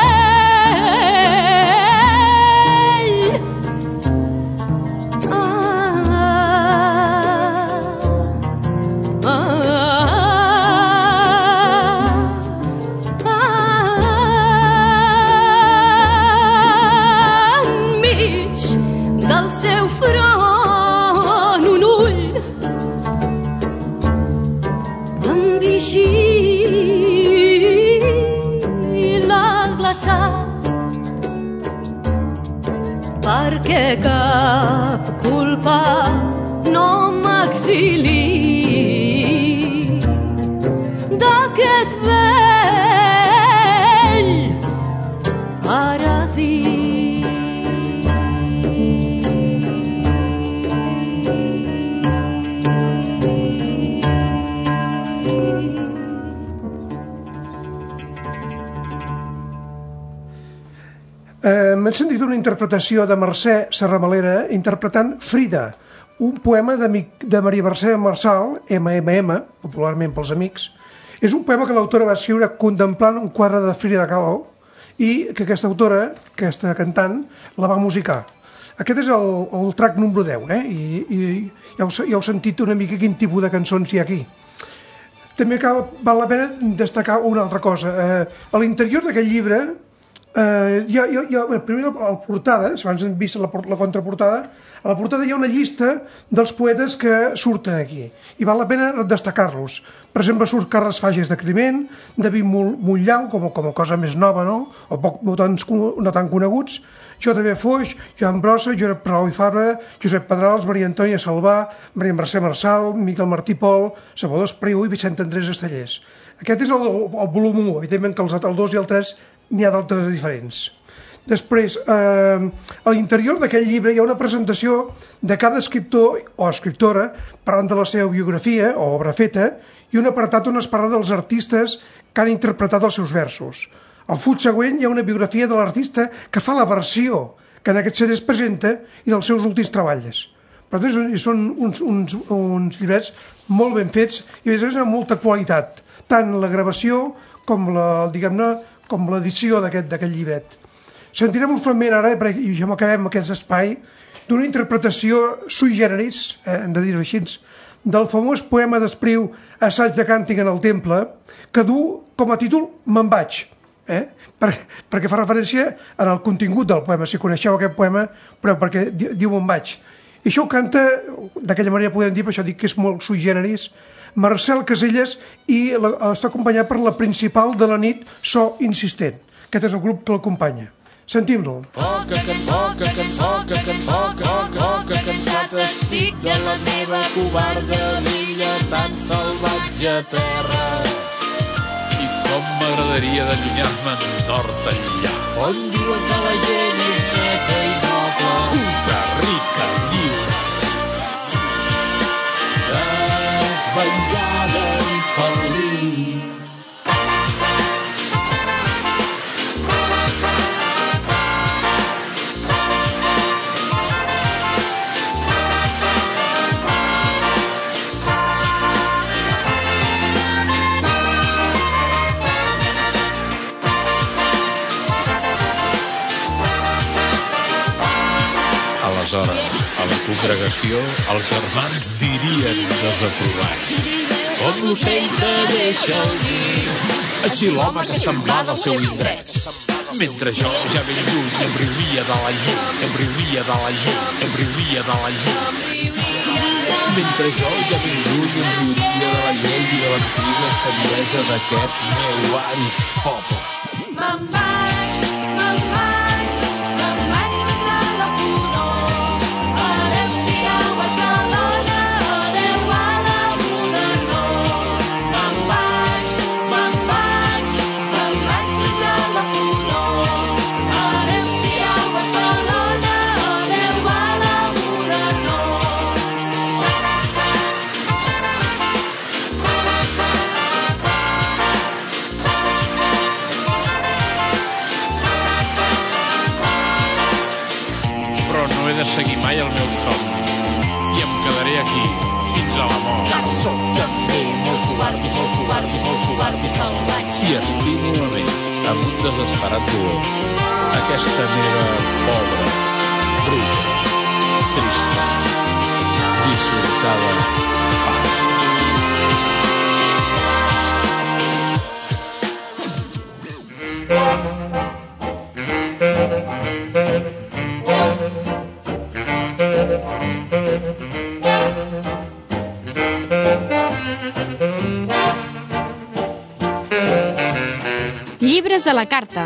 Perquè cap culpa no m'exili d'aquest vell paradís. Eh, M'he sentit una interpretació de Mercè Serramalera interpretant Frida, un poema de, de Maria Mercè Marçal, ema ema ema, popularment pels amics. És un poema que l'autora va escriure contemplant un quadre de Frida Kahlo i que aquesta autora, aquesta cantant, la va musicar. Aquest és el, el track número deu, eh? I, i ja, heu, ja heu sentit una mica quin tipus de cançons hi ha aquí. També cal, val la pena destacar una altra cosa. Eh, a l'interior d'aquest llibre Uh, hi ha, hi ha, hi ha, primer a la portada, abans hem vist la, la contraportada, a la portada hi ha una llista dels poetes que surten aquí i val la pena destacar-los. Per exemple, surt Carles Fages de Climent, David Montllau, com, com a cosa més nova, no? O poc, no, tan, no tan coneguts, J B Foix, Joan Brossa, Josep Palau i Fabra, Josep Pedrals, Maria Antònia Salvà, Maria Mercè Marçal, Miquel Martí Pol, Salvador Espriu i Vicent Andrés Estellers. Aquest és el, el volum u, evidentment que els, el dos i el tres n'hi ha d'altres diferents. Després, eh, a l'interior d'aquest llibre hi ha una presentació de cada escriptor o escriptora parlant de la seva biografia o obra feta i un apartat on es parla dels artistes que han interpretat els seus versos. Al full següent hi ha una biografia de l'artista que fa la versió que en aquest C D es presenta i dels seus últims treballs. Per tant, són uns, uns, uns llibrets molt ben fets i a més a més amb molta qualitat, tant la gravació com la, diguem-ne, com l'edició d'aquest llibret. Sentirem un fragment ara i ja m'acabem aquest espai d'una interpretació sui generis, eh, hem de dir-ho així, del famós poema d'Espriu Assaig de càntic en el temple, que du com a títol Me'n vaig, eh? per, perquè fa referència en el contingut del poema, si coneixeu aquest poema, però perquè di, diu Me'n vaig. I això ho canta, d'aquella manera podem dir, per això dic que és molt sui generis, Marcel Caselles, i la, està acompanyat per la principal de la nit, So Insistent. Aquest és el grup que l'acompanya. Sentim-lo. Poca cançó, que cançó, que cançó, que cançó, que cansat estic de la meva covarda vella tan salvatge terra. I com m'agradaria d'allunyar-me'n nord enllà. On diuen que la gent és neta i noble, culta, rica, lliure, desvetllada i feliç. Aleshores, a la congregació, els germans dirien desaprovats. Com l'ocell que deixa el niu, així l'home que se'n va del seu indret. Mentre jo ja ben lluny em riuria de la llum, em riuria de la llum, em riuria de la llum. Mentre jo ja ben lluny em riuria de la llei i de l'antiga saviesa d'aquest meu àrid poble. Me'n vaig, me'n vaig, me'n vaig de la pudor. Adéu-siau, Barcelona, adéu a la una no. Me'n vaig, me'n vaig, me'n vaig de la pudor. Adéu-siau, Barcelona, adéu a la una no. No he de seguir mai el meu somni i em quedaré aquí fins a la mort. car sóc també molt covard i molt covard i molt covard i salvatge. I estimo a més, amb un desesperat dolor, aquesta meva pobra, bruta, trista, dissortada part. Llibres a la carta.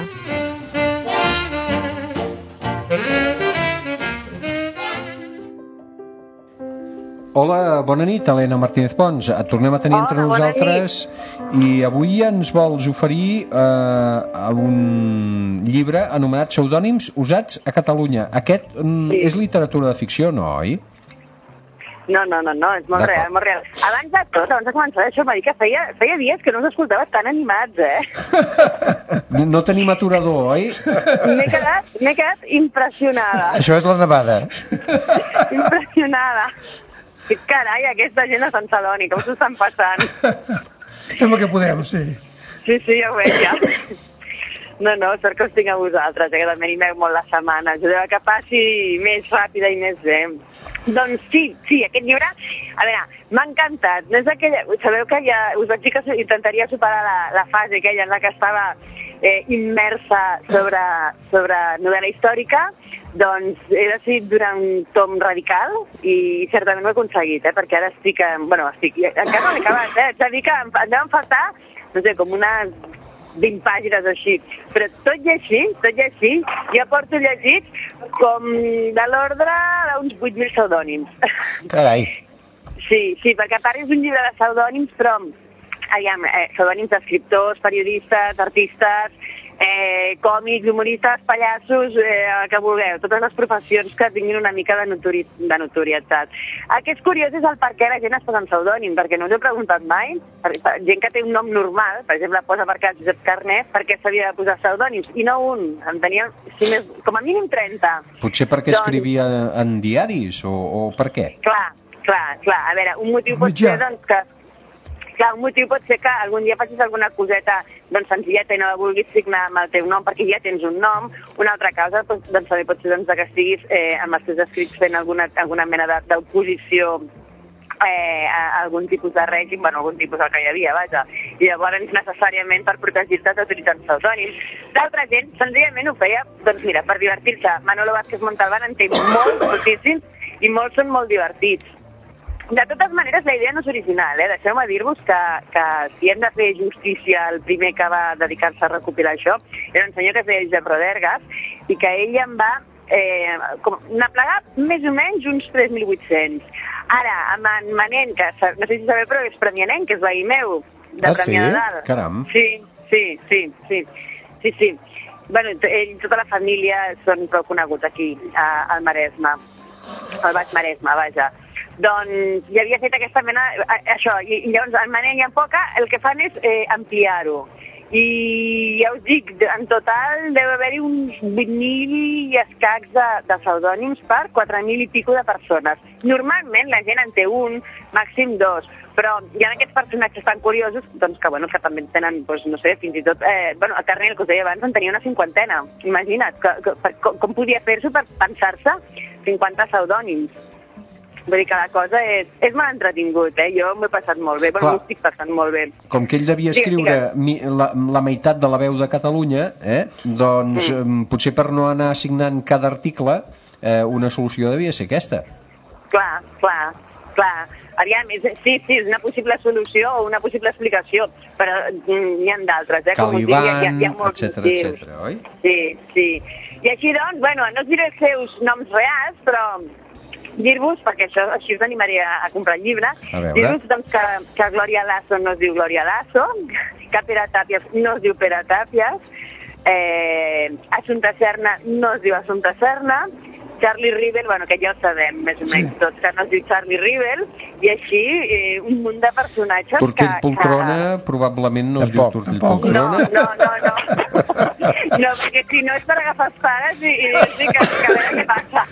Hola, bona nit, Helena Martínez Pons. Et tornem a tenir Hola, entre bona nosaltres i avui ens vols oferir eh, un llibre anomenat Pseudònims usats a Catalunya. Aquest mm, Sí. és literatura de ficció, no, oi? No, no, no, no, és molt D'acord. real, molt real. Abans de tot, abans de començar això, m'ha dit que feia, feia dies que no us escoltava tan animats, eh? No tenim aturador, oi? M'he quedat, m'he quedat impressionada. Això és la nevada. Impressionada. Que carai, aquesta gent de Sant Celoni, com s'ho estan passant? Fem el que podem, sí. Sí, sí, ja ho veig, ja. No, no, sort que us tinc a vosaltres, eh, que també animeu molt la setmana. Jo que passi més ràpida i més bé. Doncs sí, sí, aquest llibre, a veure, m'ha encantat. No és aquella, sabeu que ja us vaig dir que intentaria superar la, la fase aquella en la que estava eh, immersa sobre, sobre novel·la històrica, doncs he decidit durant un tom radical i certament ho he aconseguit, eh, perquè ara estic, en, bueno, estic, encara no l'he acabat, eh, és a dir que em, em deuen faltar, no sé, com unes vint pàgines així, però tot i així, tot i així, ja porto llegit com de l'ordre d'uns vuit mil pseudònims. Carai. Sí, sí, perquè a part és un llibre de pseudònims, però, aviam, eh, pseudònims d'escriptors, periodistes, artistes, eh, còmics, humoristes, pallassos, eh, el que vulgueu, totes les professions que tinguin una mica de, notori de notorietat. El que és curiós és el per què la gent es posa en pseudònim, perquè no us he preguntat mai, per, per, gent que té un nom normal, per exemple, posa per cas Josep Carnet, per què s'havia de posar pseudònims, i no un, en tenia si més, com a mínim trenta. Potser perquè Doncs- escrivia en diaris, o, o per què? Clar, clar, clar, a veure, un motiu pot Mitjà. ser, doncs, que Clar, un motiu pot ser que algun dia facis alguna coseta doncs senzilleta i no la vulguis signar amb el teu nom perquè ja tens un nom. Una altra causa doncs, doncs també pot ser doncs, que estiguis eh, amb els teus escrits fent alguna, alguna mena d'oposició eh, a algun tipus de règim, bueno, algun tipus del que hi havia, vaja. I llavors necessàriament per protegir-te t'utilitzen pseudònims. D'altra gent senzillament ho feia, doncs mira, per divertir-se. Manolo Vázquez Montalbán en té molts, moltíssims, i molts són molt divertits. De totes maneres, la idea no és original, eh? Deixeu-me dir-vos que, que si hem de fer justícia, el primer que va dedicar-se a recopilar això era un senyor que es deia Josep Rodergas i que ell em va eh, com, n'aplegar més o menys uns tres mil vuit-cents. Ara, amb en Manent, que no sé si sabeu, però és premianenc, que és veí meu, de ah, Premià sí? de Dalt. Caram. Sí, sí, sí, sí, sí, sí. Bueno, ell, tota la família són prou coneguts aquí, a, al Maresme, al Baix Maresme, vaja. Doncs ja havia fet aquesta mena, això, i, i llavors en Manent i en Poca el que fan és eh, ampliar-ho. I ja us dic, en total deu haver-hi uns vuit mil i escacs de, de pseudònims per quatre mil i pico de persones. Normalment la gent en té un, màxim dos, però hi ha aquests personatges tan curiosos doncs que, bueno, que també tenen, doncs, no sé, fins i tot... Eh, bueno, el Carnel, que us deia abans, en tenia una cinquantena. Imagina't, que, que, per, com, com podia fer-s'ho per pensar-se cinquanta pseudònims. Vull dir que la cosa és, és molt entretingut, eh? Jo m'ho he passat molt bé, però m'ho estic passant molt bé. Com que ell devia escriure mi, la, la meitat de la veu de Catalunya, eh? doncs mm. potser per no anar assignant cada article, eh, una solució devia ser aquesta. Clar, clar, clar. Aviam, és, sí, sí, és una possible solució o una possible explicació, però n'hi ha d'altres, eh? Caliban, etcètera, etcètera, oi? Sí, sí. I així doncs, bueno, no us diré els seus noms reals, però dir-vos, perquè això així us animaria a comprar el llibre, dir-vos doncs, que, que Glòria Lasso no es diu Glòria Lasso, que Pere Tàpies no es diu Pere Tàpies, eh, Assumpta Serna no es diu Assumpta Serna, Charlie Rivel, bueno, que ja ho sabem més o menys sí. tots, que no es diu Charlie Rivel, i així eh, un munt de personatges Tortell que... Poltrona que... probablement no es diu Tortell Poltrona. No, no, no, no. No, perquè si no és per agafar els pares i, i dir-los que, que a veure què passa.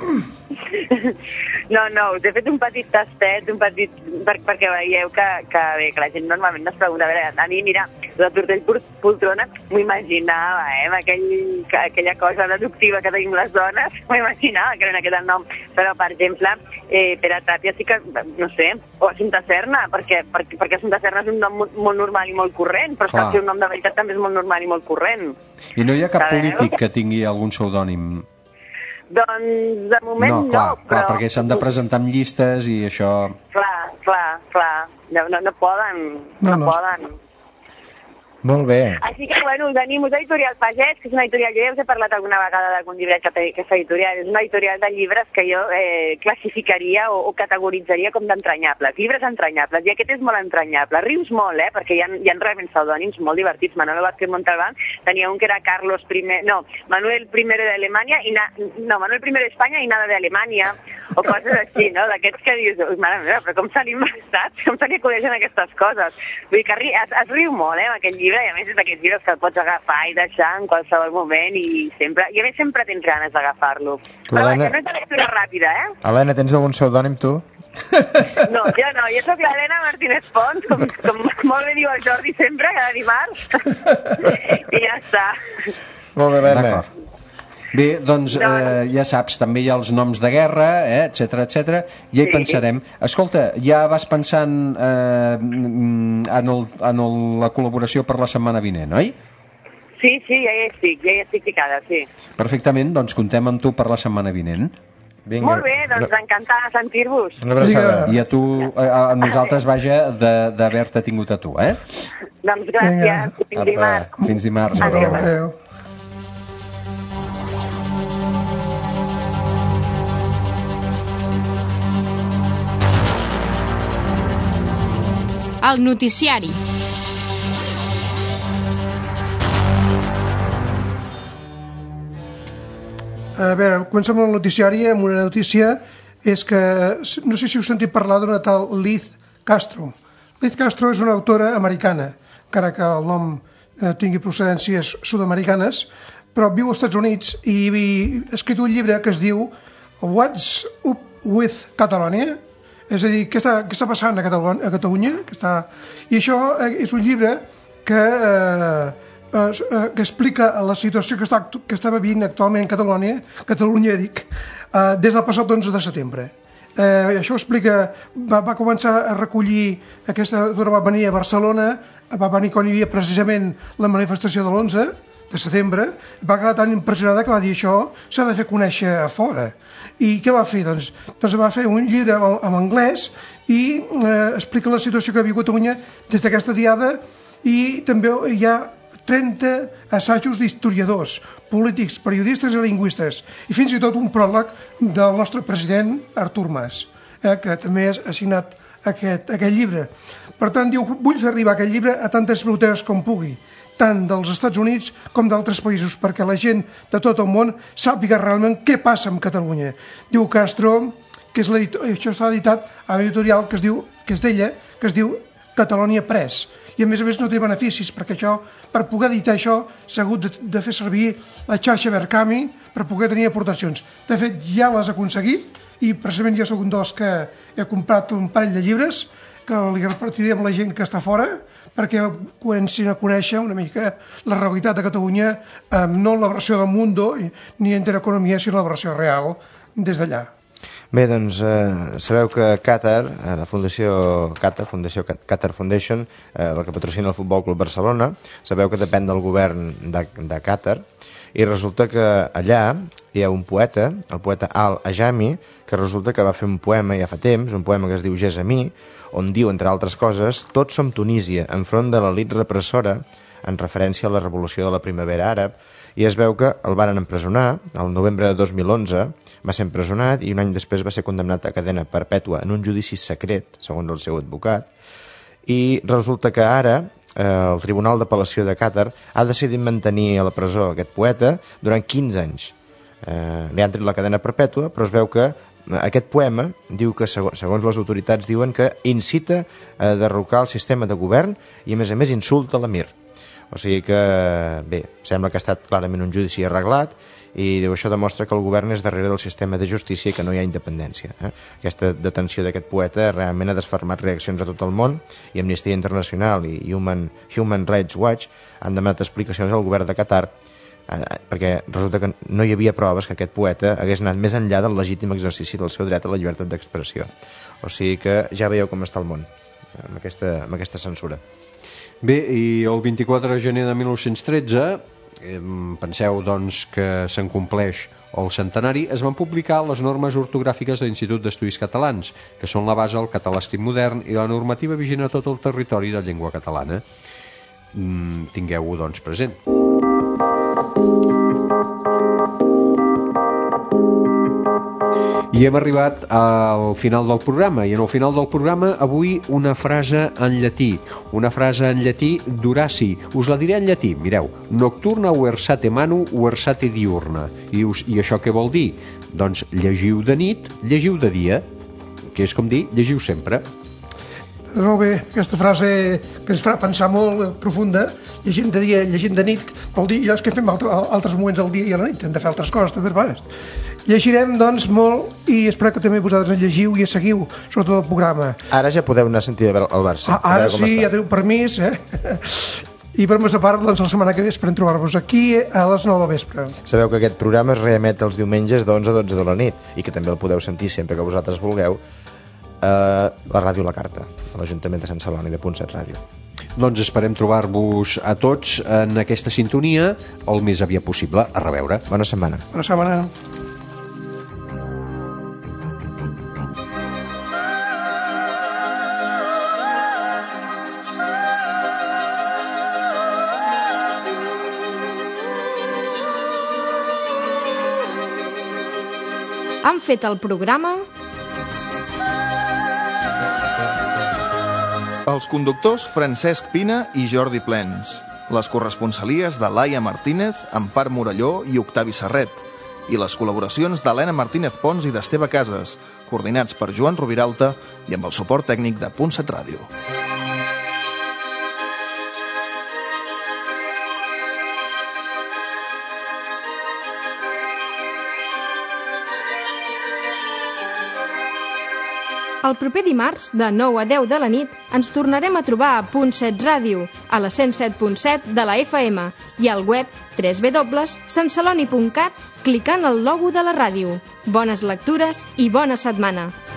No, no, us he fet un petit tastet, un petit... Per, perquè veieu que, que, bé, que la gent normalment no es pregunta. A veure, a mi, mira, la Tortell Poltrona m'ho imaginava, eh, amb aquell, aquella cosa deductiva que tenim les dones, m'ho imaginava que era aquest el nom. Però, per exemple, eh, Pere Tàpia sí que, no sé, o Assumpta Serna, perquè, perquè, perquè Assumpta Serna és un nom molt, molt normal i molt corrent, però és que el seu nom de veritat també és molt normal i molt corrent. I no hi ha cap Sabeu? polític que tingui algun pseudònim? Doncs de moment no, clar, no, però... Clar, perquè s'han de presentar en llistes i això... Clar, clar, clar, no, no, no poden, no, no, no poden... Molt bé. Així que, bueno, us animo a Editorial Pagès, que és una editorial, jo ja us he parlat alguna vegada d'algun llibre que té aquesta editorial, és una editorial de llibres que jo eh, classificaria o, o categoritzaria com d'entranyables, llibres entranyables, i aquest és molt entranyable. Rius molt, eh, perquè hi ha, hi ha realment pseudònims molt divertits. Manolo Vázquez Montalbán tenia un que era Carlos primer, no, Manuel primero de Alemania, i na, no, Manuel primero de España i nada de Alemania, o coses així, no?, d'aquests que dius, mare meva, però com se li saps? Com se li acudeixen aquestes coses? Vull dir que es, es riu molt, eh, amb aquest llibre, i a més és d'aquests llibres que el pots agafar i deixar en qualsevol moment i sempre, i a més sempre tens ganes d'agafar-lo. Però vaja, no és de lectura ràpida, eh? Helena, tens algun pseudònim tu? No, jo no, jo sóc l'Helena Martínez Pons, com, com molt bé diu el Jordi sempre, cada dimarts, i ja està. Molt bé, Helena. D'acord. Bé, doncs eh, ja saps, també hi ha els noms de guerra, eh, etcètera, etcètera, ja hi sí. pensarem. Escolta, ja vas pensant eh, en, el, en el, la col·laboració per la setmana vinent, oi? Sí, sí, ja hi estic, ja hi estic ficada, sí. Perfectament, doncs contem amb tu per la setmana vinent. Vinga. Molt bé, doncs encantada de sentir-vos. I a tu, a, a nosaltres, vaja, d'haver-te tingut a tu, eh? Doncs gràcies, Vinga. fins dimarts. Fins dimarts. Adéu. Adéu. El noticiari. A veure, comencem amb el noticiari, amb una notícia, és que, no sé si heu sentit parlar d'una tal Liz Castro. Liz Castro és una autora americana, encara que el nom eh, tingui procedències sud-americanes, però viu als Estats Units i ha escrit un llibre que es diu What's Up with Catalonia? És a dir, què està, què està passant a Catalunya? A Catalunya que està... I això és un llibre que, eh, eh, que explica la situació que està, que està vivint actualment Catalunya, Catalunya dic, eh, des del passat onze de setembre. Eh, això explica, va, va començar a recollir, aquesta autora va venir a Barcelona, va venir quan hi havia precisament la manifestació de l'onze de setembre, va quedar tan impressionada que va dir això s'ha de fer conèixer a fora. I què va fer? Doncs, doncs va fer un llibre en, en anglès i eh, explica la situació que ha viscut Catalunya des d'aquesta diada, i també hi ha trenta assajos d'historiadors, polítics, periodistes i lingüistes, i fins i tot un pròleg del nostre president Artur Mas, eh, que també ha signat aquest, aquest llibre. Per tant, diu, vull fer arribar aquest llibre a tantes biblioteques com pugui, tant dels Estats Units com d'altres països, perquè la gent de tot el món sàpiga realment què passa amb Catalunya. Diu Castro, que és això està editat a l'editorial que es diu, que és d'ella, que es diu Catalonia Press, i a més a més no té beneficis, perquè això, per poder editar això s'ha hagut de, de fer servir la xarxa Verkami per poder tenir aportacions. De fet, ja les ha aconseguit, i precisament jo soc un dels que he comprat un parell de llibres que li repartiré amb la gent que està fora, perquè comencin a conèixer una mica la realitat de Catalunya, eh, no la versió del Mundo ni Intereconomia, sinó la versió real des d'allà. Bé, doncs eh, sabeu que Qatar, eh, la Fundació Qatar, Fundació Qatar Foundation, eh, la que patrocina el Futbol Club Barcelona, sabeu que depèn del govern de, de Qatar, i resulta que allà hi ha un poeta, el poeta Al-Ajami, que resulta que va fer un poema ja fa temps, un poema que es diu Gessamí, on diu, entre altres coses, tots som Tunísia, enfront de l'elit repressora, en referència a la revolució de la primavera àrab, i es veu que el varen empresonar, el novembre de dos mil onze, va ser empresonat i un any després va ser condemnat a cadena perpètua en un judici secret, segons el seu advocat, i resulta que ara eh, el Tribunal d'Apel·lació de Qatar ha decidit mantenir a la presó aquest poeta durant quinze anys. Eh, li han tret la cadena perpètua, però es veu que aquest poema diu que, segons les autoritats, diuen que incita a derrocar el sistema de govern i, a més a més, insulta l'emir. O sigui que, bé, sembla que ha estat clarament un judici arreglat, i diu, això demostra que el govern és darrere del sistema de justícia i que no hi ha independència. Eh? Aquesta detenció d'aquest poeta realment ha desfermat reaccions a tot el món, i Amnistia Internacional i Human, Human Rights Watch han demanat explicacions al govern de Qatar, eh, perquè resulta que no hi havia proves que aquest poeta hagués anat més enllà del legítim exercici del seu dret a la llibertat d'expressió. O sigui que ja veieu com està el món amb aquesta, amb aquesta censura. Bé, i el vint-i-quatre de gener de mil nou-cents tretze, eh, penseu doncs que se'n compleix el centenari, es van publicar les normes ortogràfiques de l'Institut d'Estudis Catalans, que són la base del català escrit modern i la normativa vigent a tot el territori de llengua catalana. Mm, tingueu-ho doncs present. I hem arribat al final del programa, i en el final del programa avui una frase en llatí, una frase en llatí d'Horaci. Us la diré en llatí, mireu, nocturna versate manu versate diurna. I, us, I això què vol dir? Doncs llegiu de nit, llegiu de dia, que és com dir, llegiu sempre. Molt bé, aquesta frase que ens farà pensar molt profunda, llegint de dia, llegint de nit, vol dir allò que fem altres moments del dia i a la nit, hem de fer altres coses també. Llegirem, doncs, molt, i espero que també vosaltres llegiu i seguiu, sobretot el programa. Ara ja podeu anar a sentir el Barça. Ah, ara sí, ja teniu permís, eh? I per més a part, doncs, la setmana que ve esperem trobar-vos aquí a les nou del vespre. Sabeu que aquest programa es reemet els diumenges d'onze a dotze de la nit, i que també el podeu sentir sempre que vosaltres vulgueu a la ràdio La Carta, a l'Ajuntament de Sant Celoni de Punt set Ràdio. Doncs esperem trobar-vos a tots en aquesta sintonia el més aviat possible. A reveure. Bona setmana. Bona setmana. Han fet el programa els conductors Francesc Pina i Jordi Plens, les corresponsalies de Laia Martínez, Empar Morelló i Octavi Serret, i les col·laboracions d'Helena Martínez Pons i d'Esteve Casas, coordinats per Joan Rubiralta i amb el suport tècnic de Punt set Ràdio. El proper dimarts, de nou a deu de la nit, ens tornarem a trobar a Punt set Ràdio, a la cent set punt set de la F M i al web w w w punt sant celoni punt cat clicant el logo de la ràdio. Bones lectures i bona setmana!